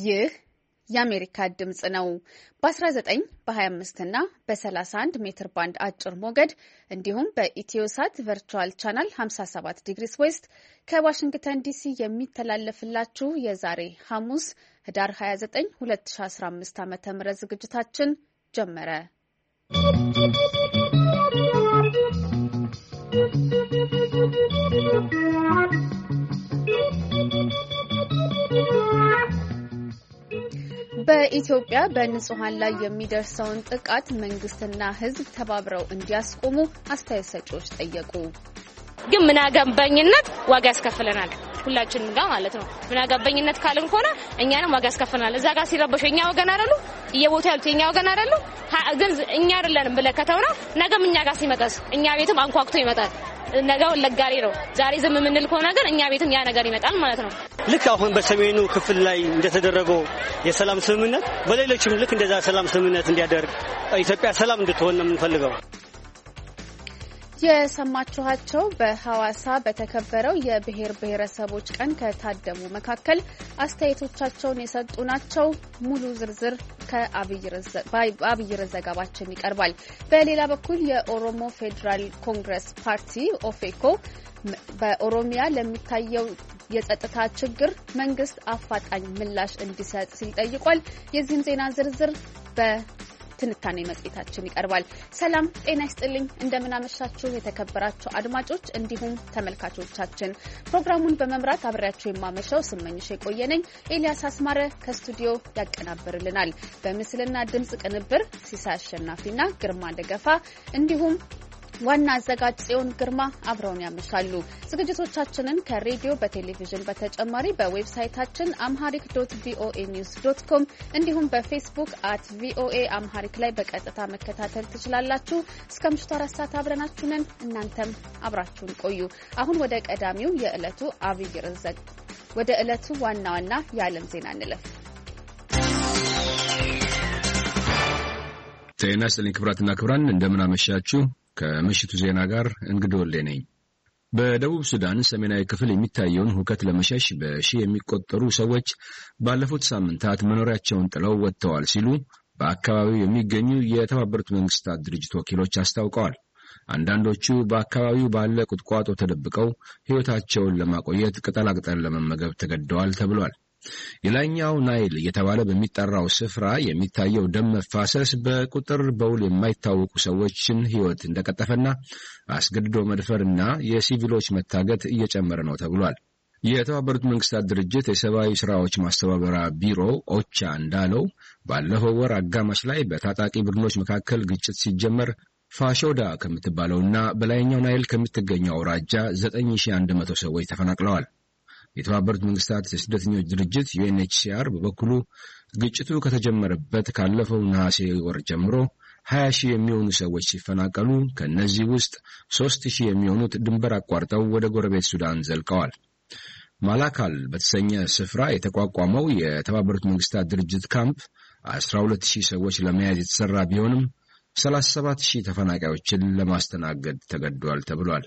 ይህ የአሜሪካ ድምጽ ነው። በ19 በ25 እና በ31 ሜትር ባንድ አጭር ሞገድ እንዲሁም በኢትዮሳት ቨርቹዋል ቻናል 57 ዲግሪስ ዌስት ከዋሽንግተን ዲሲ የሚተላለፍላችሁ የዛሬ ሐሙስ ህዳር 29 2015 ዓ.ም ዝግጅታችን ጀመረ። በኢትዮጵያ በንጹሃን ላይ የሚደርሰውን ጥቃት መንግስትና ህዝብ ተባብረው እንዲያስቆሙ አስተያየት ሰጪዎች ጠየቁ። ግን ምናገባኝነት ዋጋ ያስከፍለናል፣ ሁላችንም ጋር ማለት ነው። ምናገባኝነት ካልን ከሆነ እኛንም ዋጋ ያስከፍለናል። እዛ ጋር ሲረበሹ እኛ ወገን አይደሉ፣ እየቦታው ያሉት እኛ ወገን አይደሉ። ግን እኛ አይደለንም ብለከተው ነው ነገም እኛ ጋር ሲመጣስ እኛ ቤትም አንኳኩቶ ይመጣል። ነገው ለጋሪ ነው። ዛሬ ዝም የምንል ከሆነ ግን እኛ ቤትም ያ ነገር ይመጣል ማለት ነው። ልክ አሁን በሰሜኑ ክፍል ላይ እንደተደረገው የሰላም ስምምነት በሌሎችም ልክ እንደዛ ሰላም ስምምነት እንዲያደርግ ኢትዮጵያ ሰላም እንድትሆን ነው የምንፈልገው። የሰማችኋቸው በሐዋሳ በተከበረው የብሔር ብሔረሰቦች ቀን ከታደሙ መካከል አስተያየቶቻቸውን የሰጡ ናቸው። ሙሉ ዝርዝር ከአብይ ርዕስ ዘገባችን ይቀርባል። በሌላ በኩል የኦሮሞ ፌዴራል ኮንግረስ ፓርቲ ኦፌኮ በኦሮሚያ ለሚታየው የጸጥታ ችግር መንግስት አፋጣኝ ምላሽ እንዲሰጥ ሲል ጠይቋል። የዚህም ዜና ዝርዝር ትንታኔ መጽሔታችን ይቀርባል። ሰላም ጤና ይስጥልኝ። እንደምናመሻችሁ የተከበራችሁ አድማጮች እንዲሁም ተመልካቾቻችን። ፕሮግራሙን በመምራት አብሬያችሁ የማመሻው ስመኝሽ የቆየነኝ። ኤልያስ አስማረ ከስቱዲዮ ያቀናብርልናል። በምስልና ድምጽ ቅንብር ሲሳይ አሸናፊና ግርማ ደገፋ እንዲሁም ዋና አዘጋጅ ጽዮን ግርማ አብረውን ያመሻሉ። ዝግጅቶቻችንን ከሬዲዮ በቴሌቪዥን በተጨማሪ በዌብሳይታችን amharic.voanews.com እንዲሁም በፌስቡክ @voaamharic ላይ በቀጥታ መከታተል ትችላላችሁ። እስከ ምሽቱ 4 ሰዓት አብረናችሁ ነን። እናንተም አብራችሁን ቆዩ። አሁን ወደ ቀዳሚው የዕለቱ አብይ ርዕስ ወደ ዕለቱ ዋና ዋና የዓለም ዜና እንለፍ። ጤና ይስጥልኝ ክቡራትና ክቡራን፣ እንደምን አመሻችሁ። ከምሽቱ ዜና ጋር እንግዶልዴ ነኝ። በደቡብ ሱዳን ሰሜናዊ ክፍል የሚታየውን ሁከት ለመሸሽ በሺህ የሚቆጠሩ ሰዎች ባለፉት ሳምንታት መኖሪያቸውን ጥለው ወጥተዋል ሲሉ በአካባቢው የሚገኙ የተባበሩት መንግስታት ድርጅት ወኪሎች አስታውቀዋል። አንዳንዶቹ በአካባቢው ባለ ቁጥቋጦ ተደብቀው ሕይወታቸውን ለማቆየት ቅጠላቅጠል ለመመገብ ተገደዋል ተብሏል። የላይኛው ናይል እየተባለ በሚጠራው ስፍራ የሚታየው ደም መፋሰስ በቁጥር በውል የማይታወቁ ሰዎችን ሕይወት እንደቀጠፈና አስገድዶ መድፈርና የሲቪሎች መታገት እየጨመረ ነው ተብሏል። የተባበሩት መንግስታት ድርጅት የሰብአዊ ስራዎች ማስተባበሪያ ቢሮ ኦቻ እንዳለው ባለፈው ወር አጋማሽ ላይ በታጣቂ ቡድኖች መካከል ግጭት ሲጀመር ፋሾዳ ከምትባለውና በላይኛው ናይል ከምትገኘው አውራጃ 9100 ሰዎች ተፈናቅለዋል። የተባበሩት መንግስታት የስደተኞች ድርጅት UNHCR በበኩሉ ግጭቱ ከተጀመረበት ካለፈው ነሐሴ ወር ጀምሮ 20 ሺህ የሚሆኑ ሰዎች ሲፈናቀሉ ከነዚህ ውስጥ 3000 የሚሆኑት ድንበር አቋርጠው ወደ ጎረቤት ሱዳን ዘልቀዋል። ማላካል በተሰኘ ስፍራ የተቋቋመው የተባበሩት መንግስታት ድርጅት ካምፕ 12000 ሰዎች ለመያዝ የተሰራ ቢሆንም 37000 ተፈናቃዮችን ለማስተናገድ ተገዷል ተብሏል።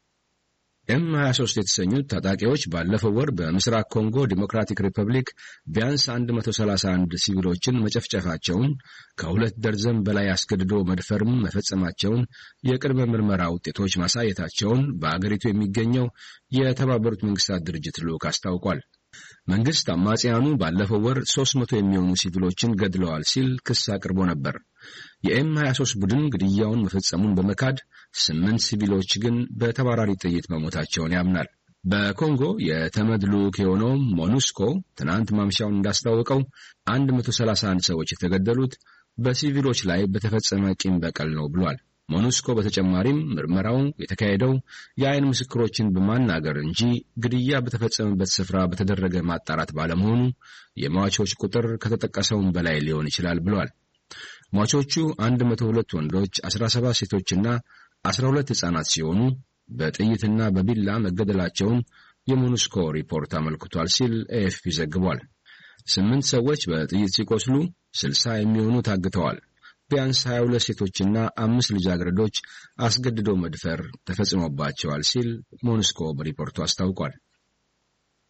M23 የተሰኙት ታጣቂዎች ባለፈው ወር በምስራቅ ኮንጎ ዲሞክራቲክ ሪፐብሊክ ቢያንስ 131 ሲቪሎችን መጨፍጨፋቸውን፣ ከ2 ደርዘን በላይ አስገድዶ መድፈርም መፈጸማቸውን የቅድመ ምርመራ ውጤቶች ማሳየታቸውን በአገሪቱ የሚገኘው የተባበሩት መንግስታት ድርጅት ልዑክ አስታውቋል። መንግስት አማጽያኑ ባለፈው ወር 300 የሚሆኑ ሲቪሎችን ገድለዋል ሲል ክስ አቅርቦ ነበር። የM23 ቡድን ግድያውን መፈጸሙን በመካድ 8 ሲቪሎች ግን በተባራሪ ጥይት መሞታቸውን ያምናል። በኮንጎ የተመድ ልዑክ የሆነው ሞኑስኮ ትናንት ማምሻውን እንዳስታወቀው 131 ሰዎች የተገደሉት በሲቪሎች ላይ በተፈጸመ ቂም በቀል ነው ብሏል። ሞኑስኮ በተጨማሪም ምርመራው የተካሄደው የአይን ምስክሮችን በማናገር እንጂ ግድያ በተፈጸመበት ስፍራ በተደረገ ማጣራት ባለመሆኑ የሟቾች ቁጥር ከተጠቀሰውም በላይ ሊሆን ይችላል ብሏል። ሟቾቹ 102 ወንዶች፣ 17 ሴቶችና 12 ሕፃናት ሲሆኑ በጥይትና በቢላ መገደላቸውን የሞኑስኮ ሪፖርት አመልክቷል ሲል AFP ዘግቧል። 8 ሰዎች በጥይት ሲቆስሉ 60 የሚሆኑ ታግተዋል። ቢያንስ 22 ሴቶችና 5 ልጃገረዶች አስገድዶ መድፈር ተፈጽሞባቸዋል ሲል ሞኑስኮ በሪፖርቱ አስታውቋል።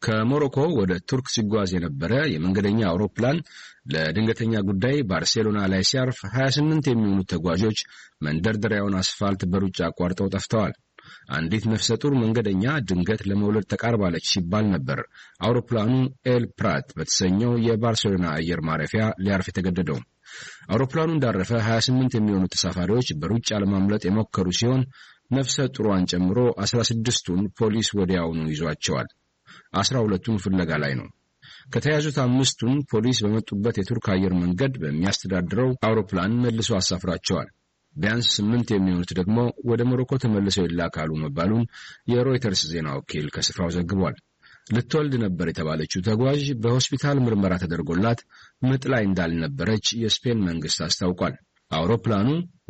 ከሞሮኮ ወደ ቱርክ ሲጓዝ የነበረ የመንገደኛ አውሮፕላን ለድንገተኛ ጉዳይ ባርሴሎና ላይ ሲያርፍ 28 የሚሆኑ ተጓዦች መንደርደሪያውን አስፋልት በሩጫ አቋርጠው ጠፍተዋል። አንዲት ነፍሰ ጡር መንገደኛ ድንገት ለመውለድ ተቃርባለች ሲባል ነበር አውሮፕላኑ ኤል ፕራት በተሰኘው የባርሴሎና አየር ማረፊያ ሊያርፍ የተገደደው። አውሮፕላኑ እንዳረፈ 28 የሚሆኑ ተሳፋሪዎች በሩጫ ለማምለጥ የሞከሩ ሲሆን ነፍሰ ጡሯን ጨምሮ 16ቱን ፖሊስ ወዲያውኑ ይዟቸዋል። 12ቱን ፍለጋ ላይ ነው። ከተያዙት 5ቱን ፖሊስ በመጡበት የቱርክ አየር መንገድ በሚያስተዳድረው አውሮፕላን መልሶ አሳፍሯቸዋል። ቢያንስ 8 የሚሆኑት ደግሞ ወደ ሞሮኮ ተመልሰው ይላካሉ መባሉን የሮይተርስ ዜና ወኪል ከስፍራው ዘግቧል። ልትወልድ ነበር የተባለችው ተጓዥ በሆስፒታል ምርመራ ተደርጎላት ምጥ ላይ እንዳልነበረች የስፔን መንግስት አስታውቋል። አውሮፕላኑ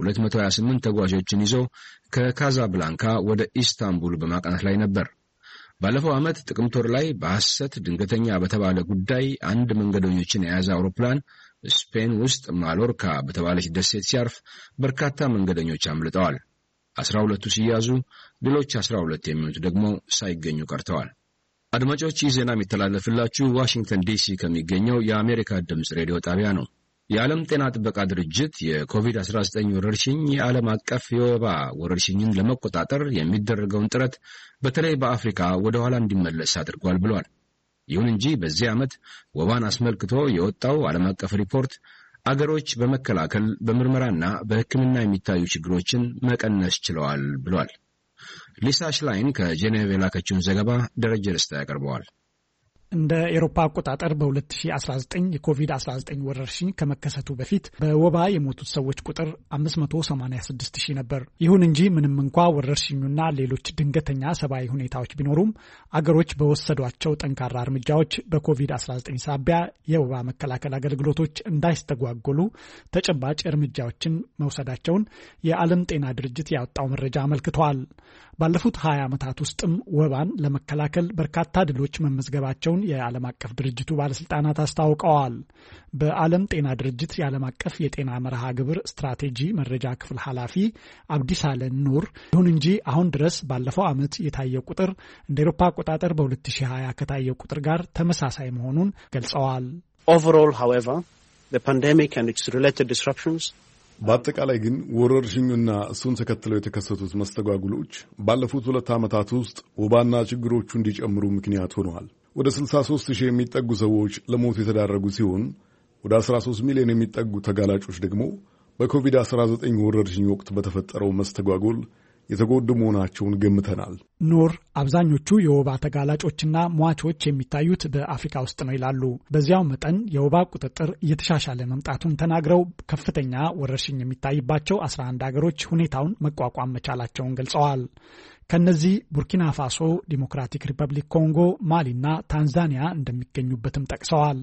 228 ተጓዦችን ይዞ ከካዛብላንካ ወደ ኢስታንቡል በማቅናት ላይ ነበር። ባለፈው ዓመት ጥቅምት ወር ላይ በሐሰት ድንገተኛ በተባለ ጉዳይ አንድ መንገደኞችን የያዘ አውሮፕላን ስፔን ውስጥ ማሎርካ በተባለች ደሴት ሲያርፍ በርካታ መንገደኞች አምልጠዋል። 12ቱ ሲያዙ ሌሎች 12 የሚሆኑት ደግሞ ሳይገኙ ቀርተዋል። አድማጮች፣ ይህ ዜና የሚተላለፍላችሁ ዋሽንግተን ዲሲ ከሚገኘው የአሜሪካ ድምፅ ሬዲዮ ጣቢያ ነው። የዓለም ጤና ጥበቃ ድርጅት የኮቪድ-19 ወረርሽኝ የዓለም አቀፍ የወባ ወረርሽኝን ለመቆጣጠር የሚደረገውን ጥረት በተለይ በአፍሪካ ወደ ኋላ እንዲመለስ አድርጓል ብሏል። ይሁን እንጂ በዚህ ዓመት ወባን አስመልክቶ የወጣው ዓለም አቀፍ ሪፖርት አገሮች በመከላከል በምርመራና በሕክምና የሚታዩ ችግሮችን መቀነስ ችለዋል ብሏል። ሊሳ ሽላይን ከጄኔቭ የላከችውን ዘገባ ደረጀ ደስታ ያቀርበዋል። እንደ ኤሮፓ አቆጣጠር በ2019 የኮቪድ-19 ወረርሽኝ ከመከሰቱ በፊት በወባ የሞቱት ሰዎች ቁጥር 586,000 ነበር። ይሁን እንጂ ምንም እንኳ ወረርሽኙና ሌሎች ድንገተኛ ሰብአዊ ሁኔታዎች ቢኖሩም አገሮች በወሰዷቸው ጠንካራ እርምጃዎች በኮቪድ-19 ሳቢያ የወባ መከላከል አገልግሎቶች እንዳይስተጓጎሉ ተጨባጭ እርምጃዎችን መውሰዳቸውን የዓለም ጤና ድርጅት ያወጣው መረጃ አመልክቷል። ባለፉት 20 ዓመታት ውስጥም ወባን ለመከላከል በርካታ ድሎች መመዝገባቸውን የዓለም አቀፍ ድርጅቱ ባለስልጣናት አስታውቀዋል። በዓለም ጤና ድርጅት የዓለም አቀፍ የጤና መርሃ ግብር ስትራቴጂ መረጃ ክፍል ኃላፊ አብዲሳለን ኑር ይሁን እንጂ አሁን ድረስ ባለፈው ዓመት የታየው ቁጥር እንደ አውሮፓ አቆጣጠር በ2020 ከታየው ቁጥር ጋር ተመሳሳይ መሆኑን ገልጸዋል። Overall, however, the pandemic and its related disruptions በአጠቃላይ ግን ወረርሽኙና እሱን ተከትለው የተከሰቱት መስተጓጉሎች ባለፉት 2 ዓመታት ውስጥ ወባና ችግሮቹ እንዲጨምሩ ምክንያት ሆነዋል። ወደ 63,000 የሚጠጉ ሰዎች ለሞት የተዳረጉ ሲሆን ወደ 13 ሚሊዮን የሚጠጉ ተጋላጮች ደግሞ በኮቪድ-19 ወረርሽኝ ወቅት በተፈጠረው መስተጓጎል የተጎዱ መሆናቸውን ገምተናል። ኑር አብዛኞቹ የወባ ተጋላጮችና ሟቾች የሚታዩት በአፍሪካ ውስጥ ነው ይላሉ። በዚያው መጠን የወባ ቁጥጥር እየተሻሻለ መምጣቱን ተናግረው ከፍተኛ ወረርሽኝ የሚታይባቸው 11 ሀገሮች ሁኔታውን መቋቋም መቻላቸውን ገልጸዋል። ከነዚህ ቡርኪና ፋሶ፣ ዲሞክራቲክ ሪፐብሊክ ኮንጎ፣ ማሊና ታንዛኒያ እንደሚገኙበትም ጠቅሰዋል።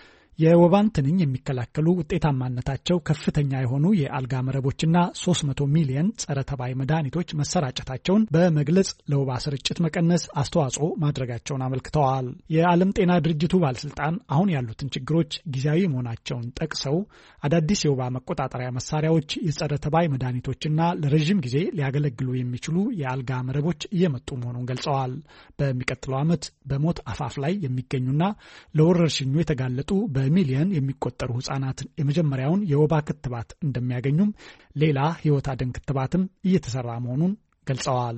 የወባን ትንኝ የሚከላከሉ ውጤታማነታቸው ከፍተኛ የሆኑ የአልጋ መረቦችና 300 ሚሊዮን ጸረ ተባይ መድኃኒቶች መሰራጨታቸውን በመግለጽ ለወባ ስርጭት መቀነስ አስተዋጽኦ ማድረጋቸውን አመልክተዋል። የዓለም ጤና ድርጅቱ ባለስልጣን አሁን ያሉትን ችግሮች ጊዜያዊ መሆናቸውን ጠቅሰው አዳዲስ የወባ መቆጣጠሪያ መሳሪያዎች፣ የጸረ ተባይ መድኃኒቶችና ለረጅም ጊዜ ሊያገለግሉ የሚችሉ የአልጋ መረቦች እየመጡ መሆኑን ገልጸዋል። በሚቀጥለው ዓመት በሞት አፋፍ ላይ የሚገኙና ለወረርሽኙ የተጋለጡ በሚሊዮን የሚቆጠሩ ህጻናት የመጀመሪያውን የወባ ክትባት እንደሚያገኙም ሌላ ህይወት አድን ክትባትም እየተሰራ መሆኑን ገልጸዋል።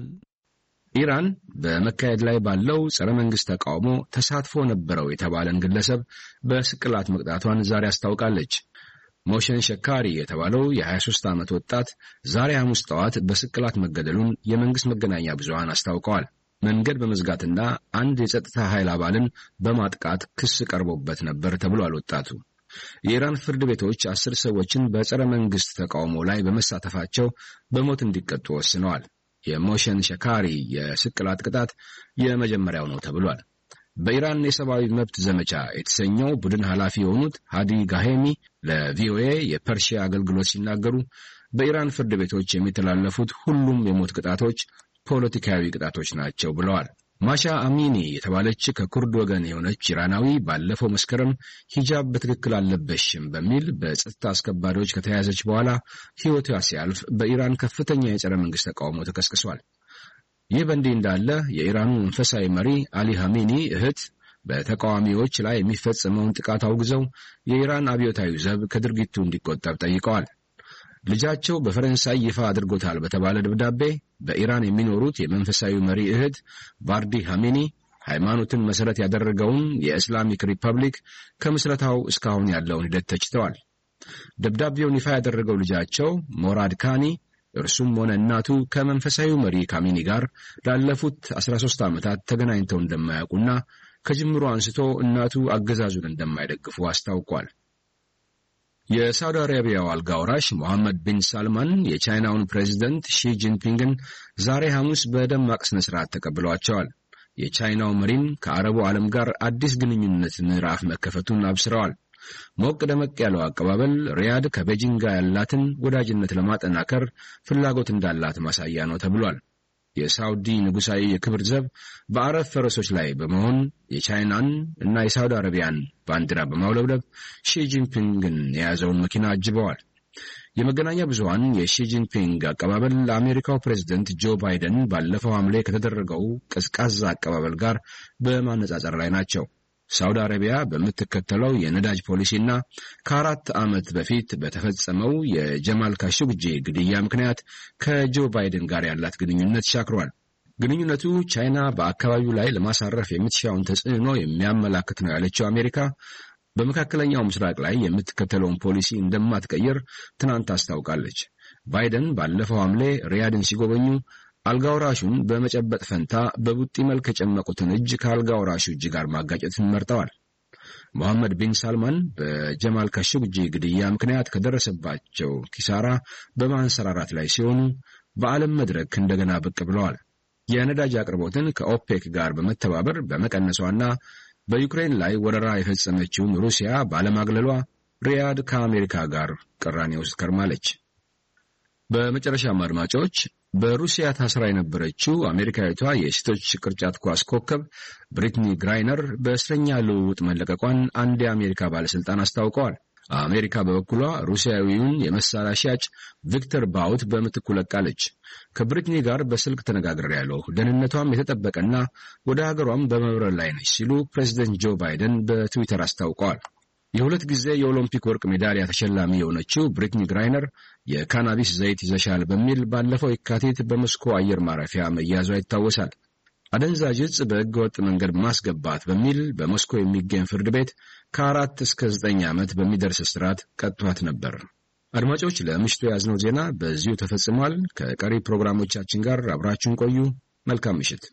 ኢራን በመካሄድ ላይ ባለው ጸረ መንግስት ተቃውሞ ተሳትፎ ነበረው የተባለን ግለሰብ በስቅላት መቅጣቷን ዛሬ አስታውቃለች። ሞሸን ሸካሪ የተባለው የ23 ዓመት ወጣት ዛሬ ሐሙስ ጠዋት በስቅላት መገደሉን የመንግስት መገናኛ ብዙሃን አስታውቀዋል። መንገድ በመዝጋትና አንድ የጸጥታ ኃይል አባልን በማጥቃት ክስ ቀርቦበት ነበር ተብሏል። ወጣቱ የኢራን ፍርድ ቤቶች 10 ሰዎችን በጸረ መንግስት ተቃውሞ ላይ በመሳተፋቸው በሞት እንዲቀጡ ወስነዋል። የሞሸን ሸካሪ የስቅላት ቅጣት የመጀመሪያው ነው ተብሏል። በኢራን የሰብአዊ መብት ዘመቻ የተሰኘው ቡድን ኃላፊ የሆኑት ሃዲ ጋሄሚ ለቪኦኤ የፐርሺያ አገልግሎት ሲናገሩ በኢራን ፍርድ ቤቶች የሚተላለፉት ሁሉም የሞት ቅጣቶች ፖለቲካዊ ቅጣቶች ናቸው ብለዋል። ማሻ አሚኒ የተባለች ከኩርድ ወገን የሆነች ኢራናዊ ባለፈው መስከረም ሂጃብ በትክክል አልለበሽም በሚል በጸጥታ አስከባሪዎች ከተያዘች በኋላ ሕይወቷ ሲያልፍ በኢራን ከፍተኛ የጸረ መንግስት ተቃውሞ ተቀስቅሷል። ይህ በእንዲህ እንዳለ የኢራኑ መንፈሳዊ መሪ አሊ ሐሜኒ እህት በተቃዋሚዎች ላይ የሚፈጸመውን ጥቃት አውግዘው የኢራን አብዮታዊ ዘብ ከድርጊቱ እንዲቆጠብ ጠይቀዋል። ልጃቸው በፈረንሳይ ይፋ አድርጎታል በተባለ ደብዳቤ በኢራን የሚኖሩት የመንፈሳዊ መሪ እህት ባርዲ ሐሚኒ ሃይማኖትን መሰረት ያደረገውን የእስላሚክ ሪፐብሊክ ከምስረታው እስካሁን ያለውን ሂደት ተችተዋል። ደብዳቤውን ይፋ ያደረገው ልጃቸው ሞራድ ካኒ እርሱም ሆነ እናቱ ከመንፈሳዊ መሪ ካሚኒ ጋር ላለፉት 13 ዓመታት ተገናኝተው እንደማያውቁና ከጅምሩ አንስቶ እናቱ አገዛዙን እንደማይደግፉ አስታውቋል። የሳውዲ አረቢያው አልጋ ወራሽ መሐመድ ቢን ሳልማን የቻይናውን ፕሬዝዳንት ሺ ጂንፒንግን ዛሬ ሐሙስ በደማቅ ስነ ስርዓት ተቀብለዋቸዋል። የቻይናው መሪም ከአረቡ ዓለም ጋር አዲስ ግንኙነት ምዕራፍ መከፈቱን አብስረዋል። ሞቅ ደመቅ ያለው አቀባበል ሪያድ ከቤጂንግ ጋር ያላትን ወዳጅነት ለማጠናከር ፍላጎት እንዳላት ማሳያ ነው ተብሏል። የሳውዲ ንጉሳዊ የክብር ዘብ በአረብ ፈረሶች ላይ በመሆን የቻይናን እና የሳውዲ አረቢያን ባንዲራ በማውለብለብ ሺ ጂንፒንግን የያዘውን መኪና አጅበዋል። የመገናኛ ብዙሃን የሺ ጂንፒንግ አቀባበል ለአሜሪካው ፕሬዝደንት ጆ ባይደን ባለፈው ሐምሌ ከተደረገው ቀዝቃዛ አቀባበል ጋር በማነጻጸር ላይ ናቸው። ሳውዲ አረቢያ በምትከተለው የነዳጅ ፖሊሲና ከ4 ዓመት በፊት በተፈጸመው የጀማል ካሾግጂ ግድያ ምክንያት ከጆ ባይደን ጋር ያላት ግንኙነት ሻክሯል። ግንኙነቱ ቻይና በአካባቢው ላይ ለማሳረፍ የምትሻውን ተጽዕኖ የሚያመላክት ነው ያለችው አሜሪካ በመካከለኛው ምስራቅ ላይ የምትከተለውን ፖሊሲ እንደማትቀይር ትናንት አስታውቃለች። ባይደን ባለፈው ሐምሌ ሪያድን ሲጎበኙ አልጋውራሹን በመጨበጥ ፈንታ በቡጢ መልክ የጨመቁትን እጅ ከአልጋውራሹ እጅ ጋር ማጋጨትን መርጠዋል። መሐመድ ቢን ሳልማን በጀማል ካሾግጂ ግድያ ምክንያት ከደረሰባቸው ኪሳራ በማንሰራራት ላይ ሲሆኑ በዓለም መድረክ እንደገና ብቅ ብለዋል። የነዳጅ አቅርቦትን ከኦፔክ ጋር በመተባበር በመቀነሷና በዩክሬን ላይ ወረራ የፈጸመችውን ሩሲያ ባለማግለሏ ሪያድ ከአሜሪካ ጋር ቅራኔ ውስጥ ከርማለች። በመጨረሻም አድማጮች በሩሲያ ታስራ የነበረችው አሜሪካዊቷ የሴቶች ቅርጫት ኳስ ኮከብ ብሪትኒ ግራይነር በእስረኛ ልውውጥ መለቀቋን አንድ የአሜሪካ ባለስልጣን አስታውቀዋል። አሜሪካ በበኩሏ ሩሲያዊውን የመሳሪያ ሻጭ ቪክተር ባውት በምትኩ ለቃለች። ከብሪትኒ ጋር በስልክ ተነጋግሬያለሁ፣ ደህንነቷም የተጠበቀና ወደ ሀገሯም በመብረር ላይ ነች ሲሉ ፕሬዚደንት ጆ ባይደን በትዊተር አስታውቀዋል። የሁለት ጊዜ የኦሎምፒክ ወርቅ ሜዳሊያ ተሸላሚ የሆነችው ብሪትኒ ግራይነር የካናቢስ ዘይት ይዘሻል በሚል ባለፈው የካቲት በሞስኮ አየር ማረፊያ መያዟ ይታወሳል። አደንዛዥ ዕፅ በሕገወጥ መንገድ ማስገባት በሚል በሞስኮ የሚገኝ ፍርድ ቤት ከ4 እስከ 9 ዓመት በሚደርስ እስራት ቀጥቷት ነበር። አድማጮች፣ ለምሽቱ የያዝነው ዜና በዚሁ ተፈጽሟል። ከቀሪ ፕሮግራሞቻችን ጋር አብራችሁን ቆዩ። መልካም ምሽት።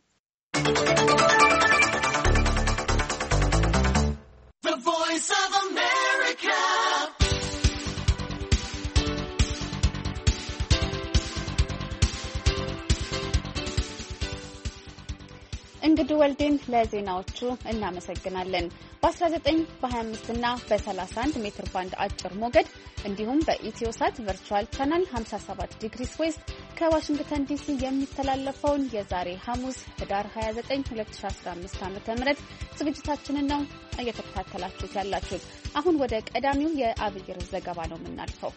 እንግዲህ ወልዴን ለዜናዎቹ እናመሰግናለን። በ19 በ25 እና በ31 ሜትር ባንድ አጭር ሞገድ እንዲሁም በኢትዮሳት ቨርቹዋል ቻናል 57 ዲግሪስ ዌስት ከዋሽንግተን ዲሲ የሚተላለፈውን የዛሬ ሐሙስ ህዳር 29 2015 ዓ.ም ዝግጅታችንን ነው እየተከታተላችሁት ያላችሁት። አሁን ወደ ቀዳሚው የአብይር ዘገባ ነው የምናልፈው።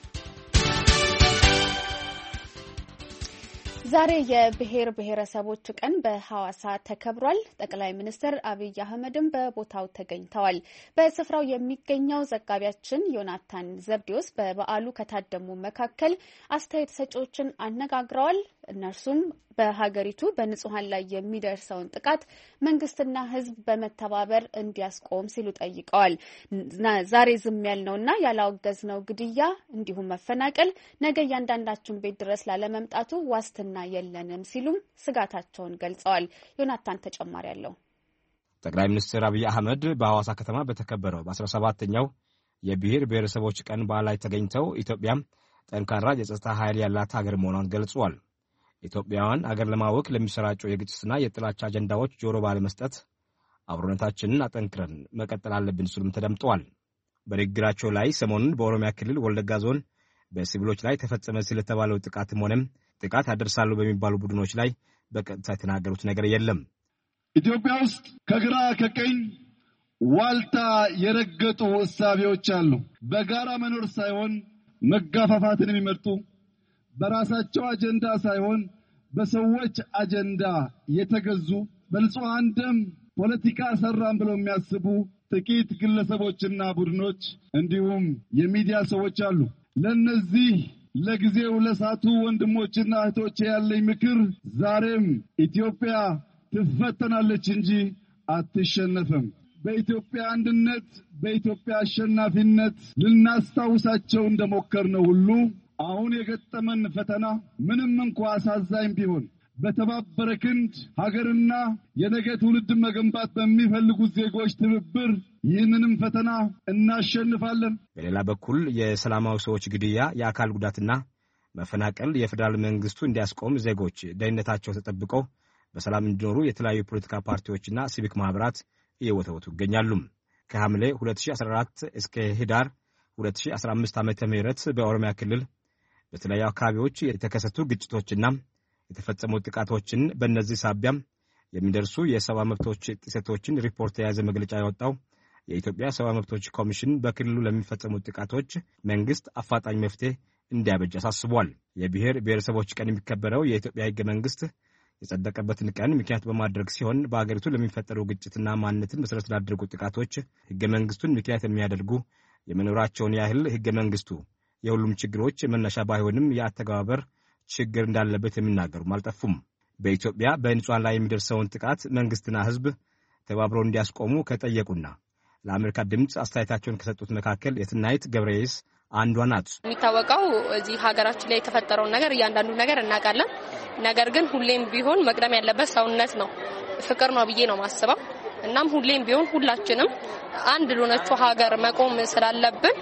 ዛሬ የብሔር ብሔረሰቦች ቀን በሐዋሳ ተከብሯል። ጠቅላይ ሚኒስትር አብይ አህመድም በቦታው ተገኝተዋል። በስፍራው የሚገኘው ዘጋቢያችን ዮናታን ዘብዴዎስ በበዓሉ ከታደሙ መካከል አስተያየት ሰጪዎችን አነጋግረዋል። እነርሱም በሀገሪቱ በንጹሃን ላይ የሚደርሰውን ጥቃት መንግስትና ሕዝብ በመተባበር እንዲያስቆም ሲሉ ጠይቀዋል። ዛሬ ዝም ያልነውና ያላወገዝነው ግድያ እንዲሁም መፈናቀል ነገ እያንዳንዳችን ቤት ድረስ ላለመምጣቱ ዋስትና የለንም ሲሉም ስጋታቸውን ገልጸዋል። ዮናታን ተጨማሪ ያለው። ጠቅላይ ሚኒስትር አብይ አህመድ በሐዋሳ ከተማ በተከበረው በ17ኛው የብሔር ብሔረሰቦች ቀን በዓል ላይ ተገኝተው ኢትዮጵያ ጠንካራ የጸጥታ ኃይል ያላት ሀገር መሆኗን ገልጸዋል። ኢትዮጵያውያን አገር ለማወክ ለሚሰራጩ የግጭትና የጥላቻ አጀንዳዎች ጆሮ ባለመስጠት አብሮነታችንን አጠንክረን መቀጠል አለብን ሲሉም ተደምጠዋል። በንግግራቸው ላይ ሰሞኑን በኦሮሚያ ክልል ወለጋ ዞን በሲቪሎች ላይ ተፈጸመ ስለተባለው ጥቃትም ሆነም ጥቃት ያደርሳሉ በሚባሉ ቡድኖች ላይ በቀጥታ የተናገሩት ነገር የለም። ኢትዮጵያ ውስጥ ከግራ ከቀኝ ዋልታ የረገጡ እሳቤዎች አሉ። በጋራ መኖር ሳይሆን መጋፋፋትን የሚመርጡ በራሳቸው አጀንዳ ሳይሆን በሰዎች አጀንዳ የተገዙ በንጹሃን ደም ፖለቲካ ሰራን ብለው የሚያስቡ ጥቂት ግለሰቦችና ቡድኖች እንዲሁም የሚዲያ ሰዎች አሉ። ለነዚህ ለጊዜው ለሳቱ ወንድሞችና እህቶች ያለኝ ምክር ዛሬም ኢትዮጵያ ትፈተናለች እንጂ አትሸነፍም። በኢትዮጵያ አንድነት፣ በኢትዮጵያ አሸናፊነት ልናስታውሳቸው እንደሞከርነው ሁሉ አሁን የገጠመን ፈተና ምንም እንኳን አሳዛኝ ቢሆን በተባበረ ክንድ ሀገርና የነገ ትውልድ መገንባት በሚፈልጉ ዜጎች ትብብር ይህንንም ፈተና እናሸንፋለን። በሌላ በኩል የሰላማዊ ሰዎች ግድያ፣ የአካል ጉዳትና መፈናቀል የፌዴራል መንግስቱ እንዲያስቆም ዜጎች ደህንነታቸው ተጠብቀው በሰላም እንዲኖሩ የተለያዩ ፖለቲካ ፓርቲዎችና ሲቪክ ማህበራት እየወተወቱ ይገኛሉ። ከሐምሌ 2014 እስከ ህዳር 2015 ዓ.ም በኦሮሚያ ክልል በተለያዩ አካባቢዎች የተከሰቱ ግጭቶችና የተፈጸሙ ጥቃቶችን በእነዚህ ሳቢያም የሚደርሱ የሰብአዊ መብቶች ጥሰቶችን ሪፖርት የያዘ መግለጫ ያወጣው የኢትዮጵያ ሰብአዊ መብቶች ኮሚሽን በክልሉ ለሚፈጸሙ ጥቃቶች መንግስት አፋጣኝ መፍትሄ እንዲያበጅ አሳስቧል። የብሔር ብሔረሰቦች ቀን የሚከበረው የኢትዮጵያ ህገ መንግስት የጸደቀበትን ቀን ምክንያት በማድረግ ሲሆን በአገሪቱ ለሚፈጠሩ ግጭትና ማንነትን መሰረት ላደረጉ ጥቃቶች ህገ መንግስቱን ምክንያት የሚያደርጉ የመኖራቸውን ያህል ህገ መንግስቱ የሁሉም ችግሮች መነሻ ባይሆንም የአተገባበር ችግር እንዳለበት የሚናገሩም አልጠፉም። በኢትዮጵያ በንጹሃን ላይ የሚደርሰውን ጥቃት መንግስትና ህዝብ ተባብረው እንዲያስቆሙ ከጠየቁና ለአሜሪካ ድምፅ አስተያየታቸውን ከሰጡት መካከል የትናይት ገብረየስ አንዷ ናት። የሚታወቀው እዚህ ሀገራችን ላይ የተፈጠረውን ነገር እያንዳንዱ ነገር እናውቃለን። ነገር ግን ሁሌም ቢሆን መቅደም ያለበት ሰውነት ነው፣ ፍቅር ነው ብዬ ነው ማስበው። እናም ሁሌም ቢሆን ሁላችንም አንድ ለሆነችው ሀገር መቆም ስላለብን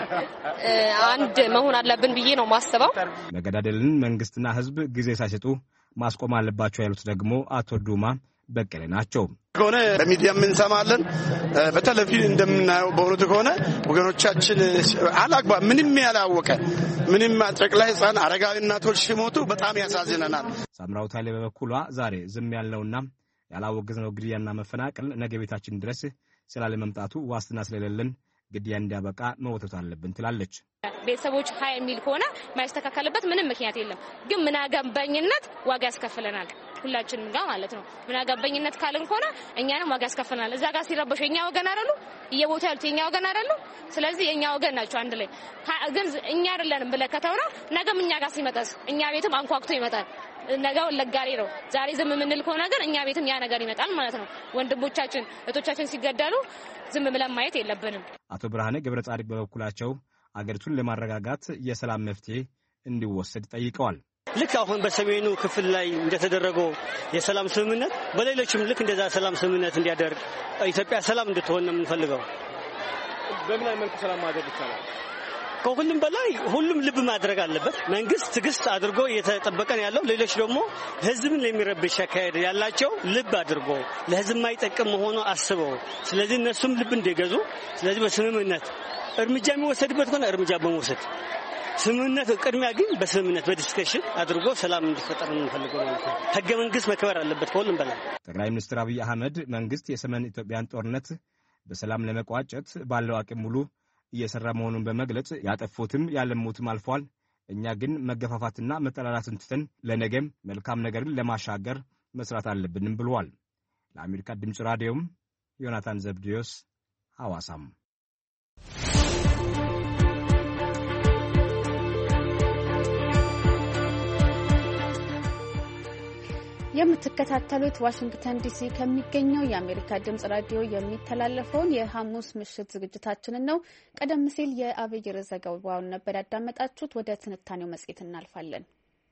አንድ መሆን አለብን ብዬ ነው ማስበው። መገዳደልን መንግስትና ህዝብ ጊዜ ሳይሰጡ ማስቆም አለባቸው ያሉት ደግሞ አቶ ዱማ በቀለ ናቸው። ከሆነ በሚዲያ እንሰማለን፣ በቴሌቪዥን እንደምናየው በእውነቱ ከሆነ ወገኖቻችን አላግባብ ምንም ያላወቀ ምንም ጠቅላይ ህፃን አረጋዊ እናቶች ሲሞቱ በጣም ያሳዝነናል። ሳምራዊት ኃይሌ በበኩሏ ዛሬ ዝም ያልነውና ያላወገዝነው ግድያና መፈናቀል ነገ ቤታችን ድረስ ስላለ መምጣቱ ዋስትና ስለሌለን ግድያ እንዲያበቃ መወተት አለብን ትላለች። ቤተሰቦች ሀይ የሚል ከሆነ ማይስተካከልበት ምንም ምክንያት የለም። ግን ምናገባኝነት ዋጋ ያስከፍለናል፣ ሁላችንም ጋር ማለት ነው። ምናገባኝነት ካልን ከሆነ እኛንም ዋጋ ያስከፍለናል። እዛ ጋር ሲረበሹ የኛ ወገን አይደሉ፣ እየቦታ ያሉት የኛ ወገን አይደሉ። ስለዚህ የኛ ወገን ናቸው አንድ ላይ። ግን እኛ አይደለንም ብለህ ከተውና ነገም እኛ ጋር ሲመጣስ እኛ ቤትም አንኳኩቶ ይመጣል። ነገ ወለጋሪ ነው። ዛሬ ዝም የምንል ከሆነ ግን እኛ ቤትም ያ ነገር ይመጣል ማለት ነው። ወንድሞቻችን እህቶቻችን ሲገደሉ ዝም ብለን ማየት የለብንም። አቶ ብርሃኔ ገብረ ጻድቅ በበኩላቸው አገሪቱን ለማረጋጋት የሰላም መፍትሄ እንዲወሰድ ጠይቀዋል። ልክ አሁን በሰሜኑ ክፍል ላይ እንደተደረገው የሰላም ስምምነት በሌሎችም ልክ እንደዛ ሰላም ስምምነት እንዲያደርግ ኢትዮጵያ ሰላም እንድትሆን ነው የምንፈልገው። በምን መልኩ ሰላም ማድረግ ይቻላል? ከሁሉም በላይ ሁሉም ልብ ማድረግ አለበት። መንግስት ትዕግስት አድርጎ እየተጠበቀን ያለው፣ ሌሎች ደግሞ ህዝብን ለሚረብሽ አካሄድ ያላቸው ልብ አድርጎ ለህዝብ የማይጠቅም መሆኑ አስበው፣ ስለዚህ እነሱም ልብ እንዲገዙ፣ ስለዚህ በስምምነት እርምጃ የሚወሰድበት ከሆነ እርምጃ በመውሰድ ስምምነት ቅድሚያ ግን በስምምነት በዲስከሽን አድርጎ ሰላም እንዲፈጠር እንፈልገው ማለት ነው። ህገ መንግስት መከበር አለበት ከሁሉም በላይ። ጠቅላይ ሚኒስትር አብይ አህመድ መንግስት የሰሜን ኢትዮጵያን ጦርነት በሰላም ለመቋጨት ባለው አቅም ሙሉ እየሰራ መሆኑን በመግለጽ ያጠፉትም ያለሙትም አልፏል። እኛ ግን መገፋፋትና መጠላላትን ትተን ለነገም መልካም ነገርን ለማሻገር መስራት አለብንም ብለዋል። ለአሜሪካ ድምፅ ራዲዮም ዮናታን ዘብዲዮስ ሐዋሳም። የምትከታተሉት ዋሽንግተን ዲሲ ከሚገኘው የአሜሪካ ድምጽ ራዲዮ የሚተላለፈውን የሐሙስ ምሽት ዝግጅታችንን ነው። ቀደም ሲል የአብይ ርዕስ ዘገባውን ነበር ያዳመጣችሁት። ወደ ትንታኔው መጽሔት እናልፋለን።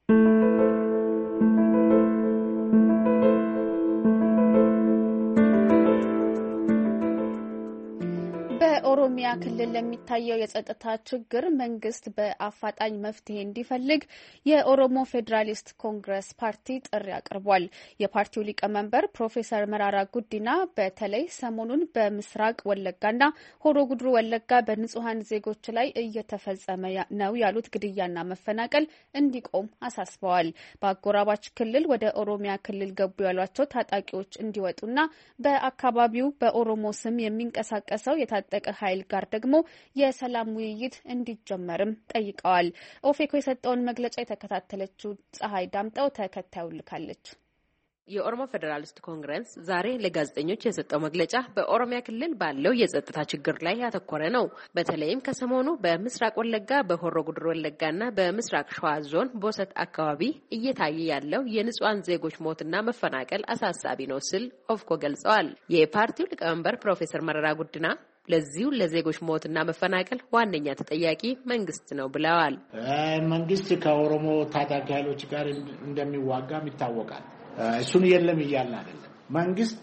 በኦሮሚያ ክልል ለሚታየው የጸጥታ ችግር መንግስት በአፋጣኝ መፍትሄ እንዲፈልግ የኦሮሞ ፌዴራሊስት ኮንግረስ ፓርቲ ጥሪ አቅርቧል። የፓርቲው ሊቀመንበር ፕሮፌሰር መራራ ጉዲና በተለይ ሰሞኑን በምስራቅ ወለጋና ሆሮ ጉድሩ ወለጋ በንጹሐን ዜጎች ላይ እየተፈጸመ ነው ያሉት ግድያና መፈናቀል እንዲቆም አሳስበዋል። በአጎራባች ክልል ወደ ኦሮሚያ ክልል ገቡ ያሏቸው ታጣቂዎች እንዲወጡና በአካባቢው በኦሮሞ ስም የሚንቀሳቀሰው የታጠቀ ኃይል ጋር ደግሞ የሰላም ውይይት እንዲጀመርም ጠይቀዋል። ኦፌኮ የሰጠውን መግለጫ የተከታተለችው ፀሐይ ዳምጠው ተከታዩ ልካለች። የኦሮሞ ፌደራሊስት ኮንግረስ ዛሬ ለጋዜጠኞች የሰጠው መግለጫ በኦሮሚያ ክልል ባለው የጸጥታ ችግር ላይ ያተኮረ ነው። በተለይም ከሰሞኑ በምስራቅ ወለጋ፣ በሆሮ ጉድሩ ወለጋና በምስራቅ ሸዋ ዞን ቦሰት አካባቢ እየታየ ያለው የንጹሃን ዜጎች ሞትና መፈናቀል አሳሳቢ ነው ሲል ኦፍኮ ገልጸዋል። የፓርቲው ሊቀመንበር ፕሮፌሰር መረራ ጉዲና ለዚሁ ለዜጎች ሞትና መፈናቀል ዋነኛ ተጠያቂ መንግስት ነው ብለዋል። መንግስት ከኦሮሞ ታጣቂ ኃይሎች ጋር እንደሚዋጋም ይታወቃል። እሱን የለም ይያልና አይደለም። መንግስት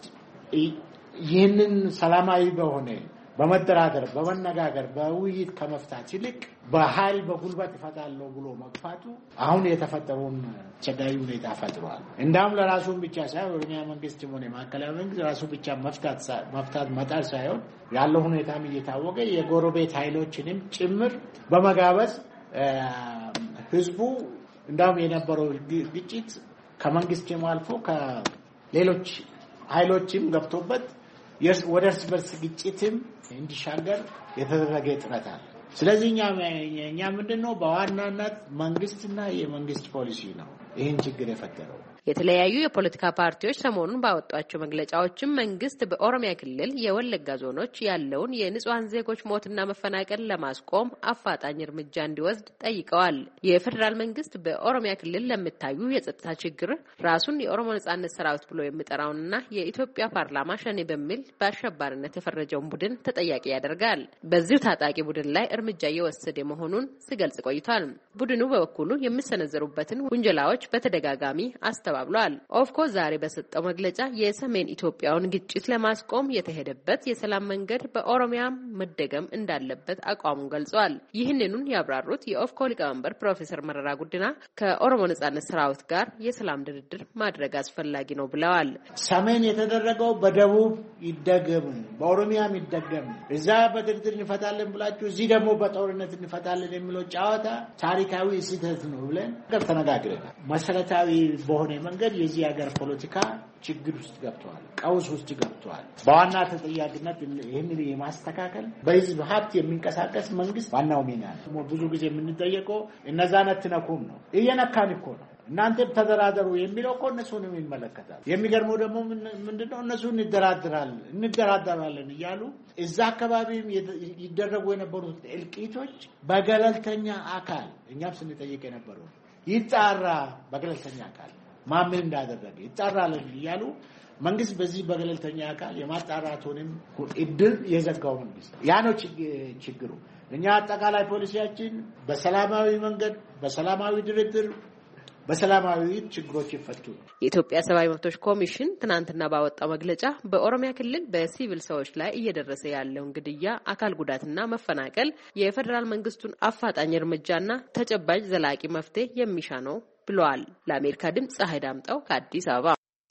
ይህንን ሰላማዊ በሆነ በመደራደር በመነጋገር በውይይት ከመፍታት ይልቅ በኃይል በጉልበት ይፈታለው ብሎ መግፋቱ አሁን የተፈጠረውን አስቸጋሪ ሁኔታ ፈጥሯል። እንዳውም ለራሱ ብቻ ሳይሆን ኦሮሚያ መንግስት ሆነ ማዕከላዊ መንግስት ራሱ ብቻ መፍታት መጣር ሳይሆን ያለው ሁኔታም እየታወቀ የጎረቤት ኃይሎችንም ጭምር በመጋበዝ ህዝቡ እንዳውም የነበረው ግጭት ከመንግስትም አልፎ ከሌሎች ኃይሎችም ገብቶበት ወደ እርስ በርስ ግጭትም እንዲሻገር የተደረገ ጥረት አለ። ስለዚህ እኛ ምንድነው በዋናነት መንግስትና የመንግስት ፖሊሲ ነው ይህን ችግር የፈጠረው። የተለያዩ የፖለቲካ ፓርቲዎች ሰሞኑን ባወጧቸው መግለጫዎችም መንግስት በኦሮሚያ ክልል የወለጋ ዞኖች ያለውን የንጹሃን ዜጎች ሞትና መፈናቀል ለማስቆም አፋጣኝ እርምጃ እንዲወስድ ጠይቀዋል። የፌዴራል መንግስት በኦሮሚያ ክልል ለሚታዩ የጸጥታ ችግር ራሱን የኦሮሞ ነጻነት ሰራዊት ብሎ የሚጠራውንና የኢትዮጵያ ፓርላማ ሸኔ በሚል በአሸባሪነት የፈረጀውን ቡድን ተጠያቂ ያደርጋል። በዚሁ ታጣቂ ቡድን ላይ እርምጃ እየወሰደ መሆኑን ሲገልጽ ቆይቷል። ቡድኑ በበኩሉ የሚሰነዘሩበትን ውንጀላዎች በተደጋጋሚ ብሏል። ኦፍኮ ዛሬ በሰጠው መግለጫ የሰሜን ኢትዮጵያውን ግጭት ለማስቆም የተሄደበት የሰላም መንገድ በኦሮሚያ መደገም እንዳለበት አቋሙን ገልጿል። ይህንኑን ያብራሩት የኦፍኮ ሊቀመንበር ፕሮፌሰር መረራ ጉዲና ከኦሮሞ ነጻነት ሰራዊት ጋር የሰላም ድርድር ማድረግ አስፈላጊ ነው ብለዋል። ሰሜን የተደረገው በደቡብ ይደገም፣ በኦሮሚያም ይደገም፣ እዛ በድርድር እንፈታለን ብላችሁ እዚህ ደግሞ በጦርነት እንፈታለን የሚለው ጨዋታ ታሪካዊ ስህተት ነው ብለን ተነጋግረናል። መሰረታዊ በሆነ መንገድ የዚህ ሀገር ፖለቲካ ችግር ውስጥ ገብቷል፣ ቀውስ ውስጥ ገብቷል። በዋና ተጠያቂነት ይህንን የማስተካከል በህዝብ ሀብት የሚንቀሳቀስ መንግስት ዋናው ሚና ነው። ብዙ ጊዜ የምንጠየቀው እነዛን አትነኩም ነው። እየነካን እኮ ነው። እናንተ ተደራደሩ የሚለው እኮ እነሱንም ይመለከታል። የሚገርመው ደግሞ ምንድነው እነሱ እንደራደራለን እያሉ እዛ አካባቢም ይደረጉ የነበሩት እልቂቶች በገለልተኛ አካል እኛም ስንጠይቅ የነበረው ይጣራ፣ በገለልተኛ አካል ማምን እንዳደረገ ይጣራልን እያሉ መንግስት በዚህ በገለልተኛ አካል የማጣራቱንም እድል የዘጋው መንግስት ያ ነው ችግሩ። እኛ አጠቃላይ ፖሊሲያችን በሰላማዊ መንገድ በሰላማዊ ድርድር በሰላማዊ ችግሮች ይፈቱ። የኢትዮጵያ ሰብአዊ መብቶች ኮሚሽን ትናንትና ባወጣው መግለጫ በኦሮሚያ ክልል በሲቪል ሰዎች ላይ እየደረሰ ያለውን ግድያ፣ አካል ጉዳትና መፈናቀል የፌዴራል መንግስቱን አፋጣኝ እርምጃና ተጨባጭ ዘላቂ መፍትሄ የሚሻ ነው ብለዋል። ለአሜሪካ ድምጽ ፀሐይ ዳምጠው ከአዲስ አበባ።